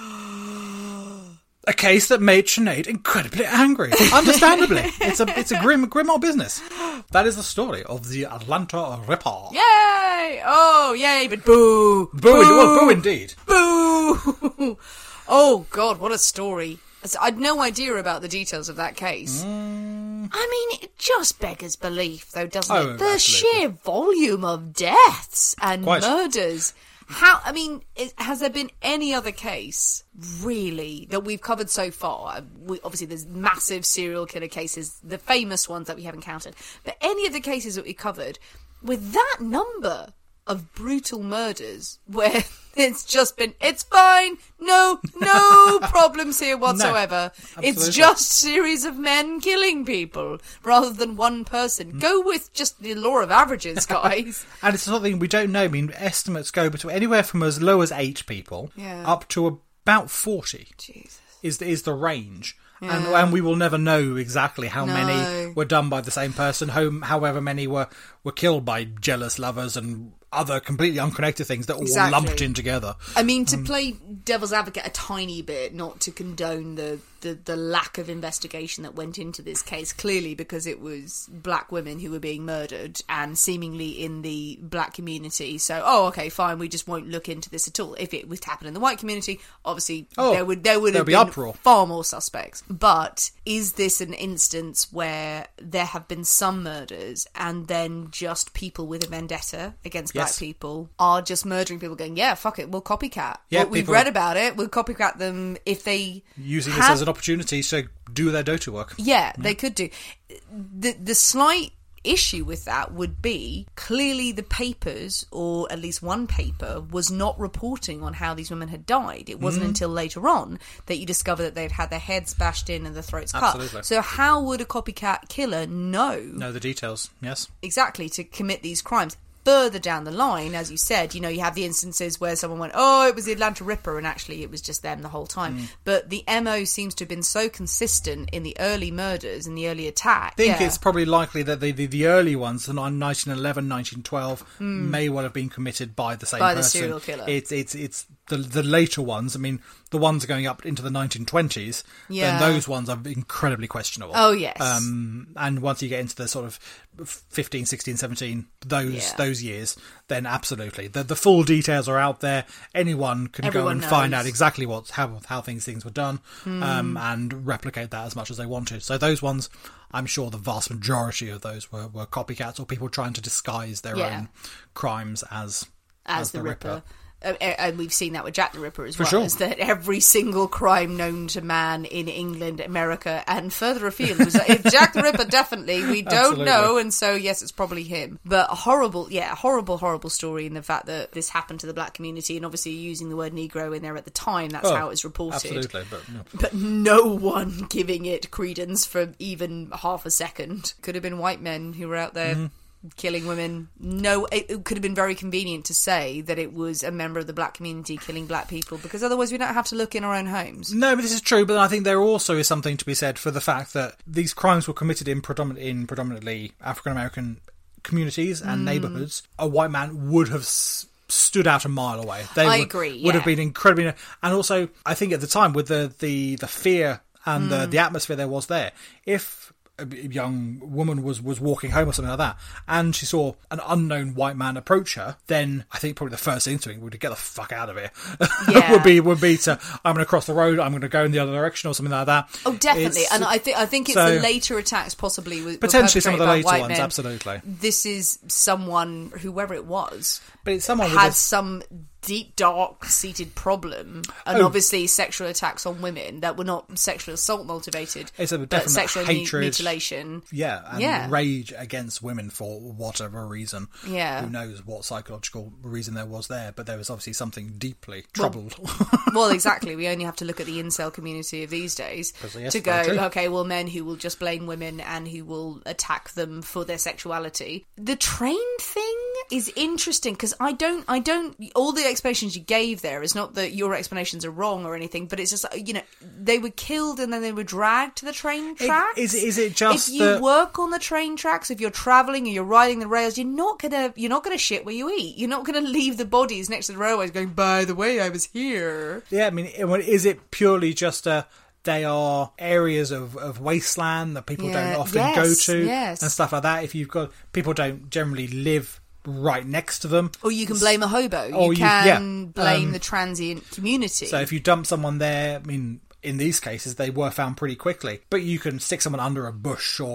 Speaker 2: A case that made Sinead incredibly angry. Understandably. It's a grim old business. That is the story of the Atlanta Ripper.
Speaker 1: Yay! Oh, yay, but boo!
Speaker 2: Boo indeed.
Speaker 1: Boo! Oh, God, what a story. I'd no idea about the details of that case. I mean, it just beggars belief, though, doesn't it? The
Speaker 2: absolutely.
Speaker 1: sheer volume of deaths and murders Has there been any other case, really, that we've covered so far? Obviously, there's massive serial killer cases, the famous ones that we haven't counted. But any of the cases that we covered, with that number of brutal murders, where it's just been, it's fine, no problems here whatsoever.
Speaker 2: No,
Speaker 1: it's just series of men killing people rather than one person. Go with just the law of averages, guys.
Speaker 2: And it's something we don't know. I mean, estimates go between anywhere from as low as 8 people up to about 40.
Speaker 1: Jesus.
Speaker 2: Is the range. Yeah. And we will never know exactly how many were done by the same person, however many were killed by jealous lovers and other completely unconnected things that all lumped in together.
Speaker 1: I mean, to play devil's advocate a tiny bit, not to condone the lack of investigation that went into this case, clearly because it was black women who were being murdered and seemingly in the black community. So, okay, fine, we just won't look into this at all. If it was happening in the white community, obviously there would have been
Speaker 2: uproar.
Speaker 1: Far more suspects. But is this an instance where there have been some murders and then just people with a vendetta against black people are just murdering people, going, yeah, fuck it, we'll copycat.
Speaker 2: Yeah,
Speaker 1: we've read about it, we'll copycat them if they
Speaker 2: using this as an opportunity to do their dirty work.
Speaker 1: Yeah, they could do. The slight issue with that would be clearly the papers, or at least one paper, was not reporting on how these women had died. It wasn't until later on that you discover that they'd had their heads bashed in and their throats cut. So how would a copycat killer know
Speaker 2: the details? Yes,
Speaker 1: exactly, to commit these crimes? Further down the line, as you said, you have the instances where someone went, it was the Atlanta Ripper, and actually it was just them the whole time. But the MO seems to have been so consistent in the early murders and the early attack.
Speaker 2: I think it's probably likely that the early ones, the 1911, 1912, may well have been committed by the same person.
Speaker 1: By the serial killer.
Speaker 2: It's the later ones. I mean, the ones going up into the 1920s, then those ones are incredibly questionable.
Speaker 1: Oh, yes.
Speaker 2: And once you get into the sort of 15, 16, 17, those years, then absolutely. The full details are out there. Everyone go and find out exactly how things were done and replicate that as much as they wanted. So those ones, I'm sure the vast majority of those were copycats or people trying to disguise their own crimes as the Ripper.
Speaker 1: And we've seen that with Jack the Ripper as well.
Speaker 2: Sure.
Speaker 1: Is that every single crime known to man in England, America, and further afield was like, it's Jack the Ripper, definitely. We don't know, and so yes, it's probably him. But horrible story in the fact that this happened to the black community, and obviously using the word Negro in there at the time, that's how it was reported.
Speaker 2: Absolutely,
Speaker 1: but no one giving it credence for even half a second. Could have been white men who were out there. Killing women. No, it could have been very convenient to say that it was a member of the black community killing black people, because otherwise we don't have to look in our own homes.
Speaker 2: No, but this is true. But I think there also is something to be said for the fact that these crimes were committed in predominantly African American communities and neighbourhoods. A white man would have stood out a mile away.
Speaker 1: I agree.
Speaker 2: Would have been incredibly, and also I think at the time with the fear and the atmosphere there was there, if a young woman was walking home or something like that, and she saw an unknown white man approach her, then I think probably the first instinct would be to get the fuck out of here.
Speaker 1: Yeah.
Speaker 2: would be to, I'm going to cross the road, I'm going to go in the other direction or something like that.
Speaker 1: Oh, definitely. And I think it's the later attacks possibly
Speaker 2: potentially some of the later ones.
Speaker 1: Men.
Speaker 2: Absolutely.
Speaker 1: This is someone, whoever it was,
Speaker 2: but it's someone
Speaker 1: had some deep, dark-seated problem, and obviously sexual attacks on women that were not sexual assault motivated.
Speaker 2: It's a definite
Speaker 1: sexual
Speaker 2: hatred,
Speaker 1: mutilation.
Speaker 2: And rage against women for whatever reason.
Speaker 1: Yeah.
Speaker 2: Who knows what psychological reason there was there, but there was obviously something deeply troubled.
Speaker 1: Well, exactly. We only have to look at the incel community of these days to go, okay, well, men who will just blame women and who will attack them for their sexuality. The train thing is interesting, because I don't, all the explanations you gave there is not that your explanations are wrong or anything, but it's just, they were killed and then they were dragged to the train tracks.
Speaker 2: Is it just
Speaker 1: if you work on the train tracks, if you're travelling or you're riding the rails, you're not gonna shit where you eat. You're not gonna leave the bodies next to the railways going, by the way, I was here.
Speaker 2: Yeah, I mean, is it purely just they are areas of wasteland that people don't often go to and stuff like that? If you've got people don't generally live right next to them,
Speaker 1: or you can blame a hobo, you can blame the transient community.
Speaker 2: So if you dump someone there, I mean, in these cases they were found pretty quickly, but you can stick someone under a bush or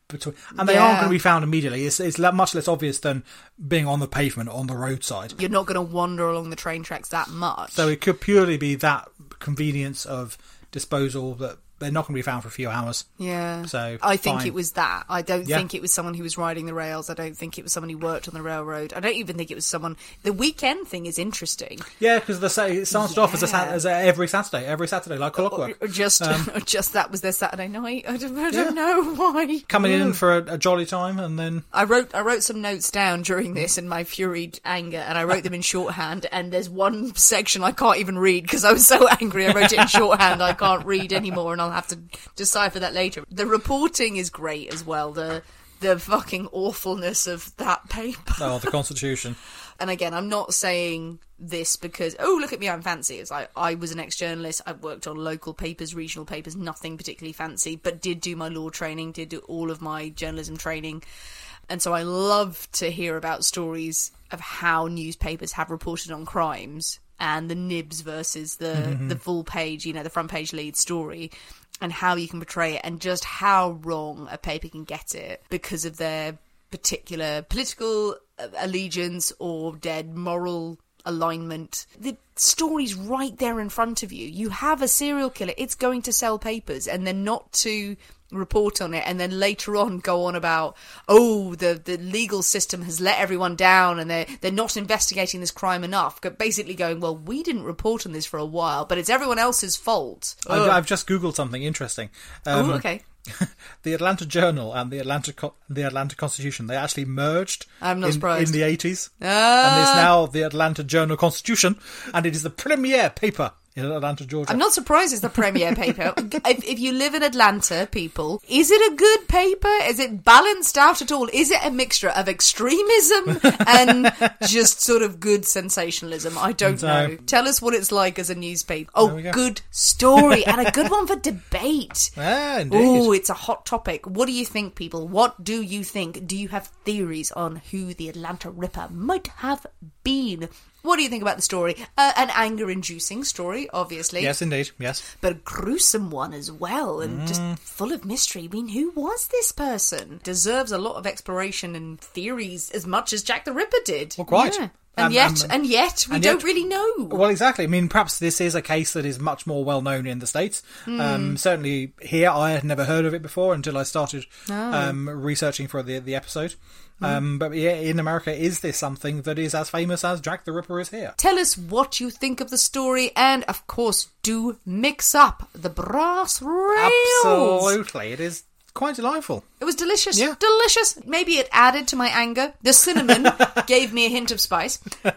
Speaker 2: between, and they aren't going to be found immediately. It's much less obvious than being on the pavement on the roadside.
Speaker 1: You're not going to wander along the train tracks that much.
Speaker 2: So it could purely be that convenience of disposal that they're not going to be found for a few hours.
Speaker 1: Yeah.
Speaker 2: So
Speaker 1: I think it was that. I don't think it was someone who was riding the rails. I don't think it was someone who worked on the railroad. I don't even think it was someone... The weekend thing is interesting.
Speaker 2: Yeah, because it started off as every Saturday, like clockwork.
Speaker 1: Or just that was their Saturday night. I don't know why.
Speaker 2: Coming in for a jolly time, and then...
Speaker 1: I wrote some notes down during this in my furied anger, and I wrote them in shorthand, and there's one section I can't even read because I was so angry I wrote it in shorthand I can't read anymore, and I'll have to decipher that later. The reporting is great as well. The fucking awfulness of that paper.
Speaker 2: Oh, the Constitution.
Speaker 1: And again, I'm not saying this because, oh, look at me, I'm fancy. It's like, I was an ex-journalist. I've worked on local papers, regional papers, nothing particularly fancy, but did do my law training, did do all of my journalism training. And so I love to hear about stories of how newspapers have reported on crimes and the nibs versus the full page, the front page lead story, and how you can portray it, and just how wrong a paper can get it because of their particular political allegiance or dead moral alignment. The story's right there in front of you. You have a serial killer, it's going to sell papers, and then not to report on it and then later on go on about, oh, the legal system has let everyone down and they're not investigating this crime enough, but basically going, well, we didn't report on this for a while, but it's everyone else's fault.
Speaker 2: I've just googled something interesting.
Speaker 1: Okay.
Speaker 2: The Atlanta Journal and the Atlanta Constitution, they actually merged.
Speaker 1: I'm not surprised.
Speaker 2: In the 80s. And it's now the Atlanta Journal Constitution, and it is the premier paper in Atlanta, Georgia.
Speaker 1: I'm not surprised it's the premier paper. If you live in Atlanta, people, is it a good paper? Is it balanced out at all? Is it a mixture of extremism and just sort of good sensationalism? I don't know. Tell us what it's like as a newspaper. Oh, good story and a good one for debate.
Speaker 2: Ah, indeed.
Speaker 1: Oh, it's a hot topic. What do you think, people? What do you think? Do you have theories on who the Atlanta Ripper might have been? What do you think about the story? An anger-inducing story, obviously.
Speaker 2: Yes, indeed, yes.
Speaker 1: But a gruesome one as well, and just full of mystery. I mean, who was this person? Deserves a lot of exploration and theories as much as Jack the Ripper did.
Speaker 2: Well, quite.
Speaker 1: Yeah. And yet, we don't really know.
Speaker 2: Well, exactly. I mean, perhaps this is a case that is much more well known in the States. Certainly here, I had never heard of it before until I started researching for the episode. But yeah, in America, is this something that is as famous as Jack the Ripper is here?
Speaker 1: Tell us what you think of the story, and of course, do mix up the brass rails.
Speaker 2: Absolutely, it is quite delightful.
Speaker 1: It was delicious.
Speaker 2: Yeah.
Speaker 1: Delicious. Maybe it added to my anger. The cinnamon gave me a hint of spice.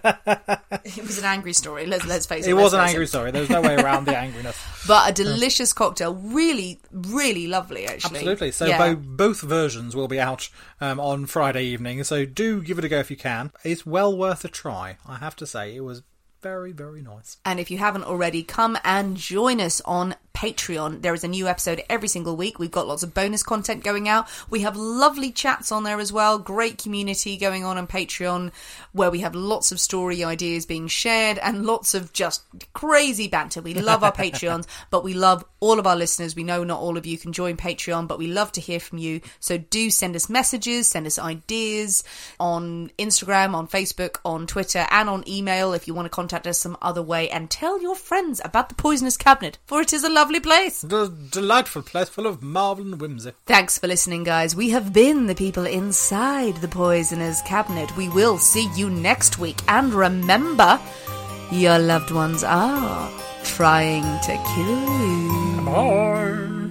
Speaker 1: It was an angry story, let's face it.
Speaker 2: It was an angry story. There's no way around the angriness.
Speaker 1: But a delicious cocktail. Really, really lovely, actually.
Speaker 2: Absolutely. So both versions will be out on Friday evening, so do give it a go if you can. It's well worth a try, I have to say. It was very, very nice.
Speaker 1: And if you haven't already, come and join us on Patreon. There is a new episode every single week. We've got lots of bonus content going out. We have lovely chats on there as well. Great community going on Patreon, where we have lots of story ideas being shared and lots of just crazy banter. We love our Patreons, but we love all of our listeners. We know not all of you can join Patreon, but we love to hear from you. So do send us messages, send us ideas on Instagram, on Facebook, on Twitter, and on email if you want to contact us some other way, and tell your friends about the Poisonous Cabinet, for it is a lovely place.
Speaker 2: A delightful place full of marvel and whimsy.
Speaker 1: Thanks for listening, guys. We have been the people inside the Poisonous Cabinet. We will see you next week, and remember, your loved ones are trying to kill you.
Speaker 2: Bye.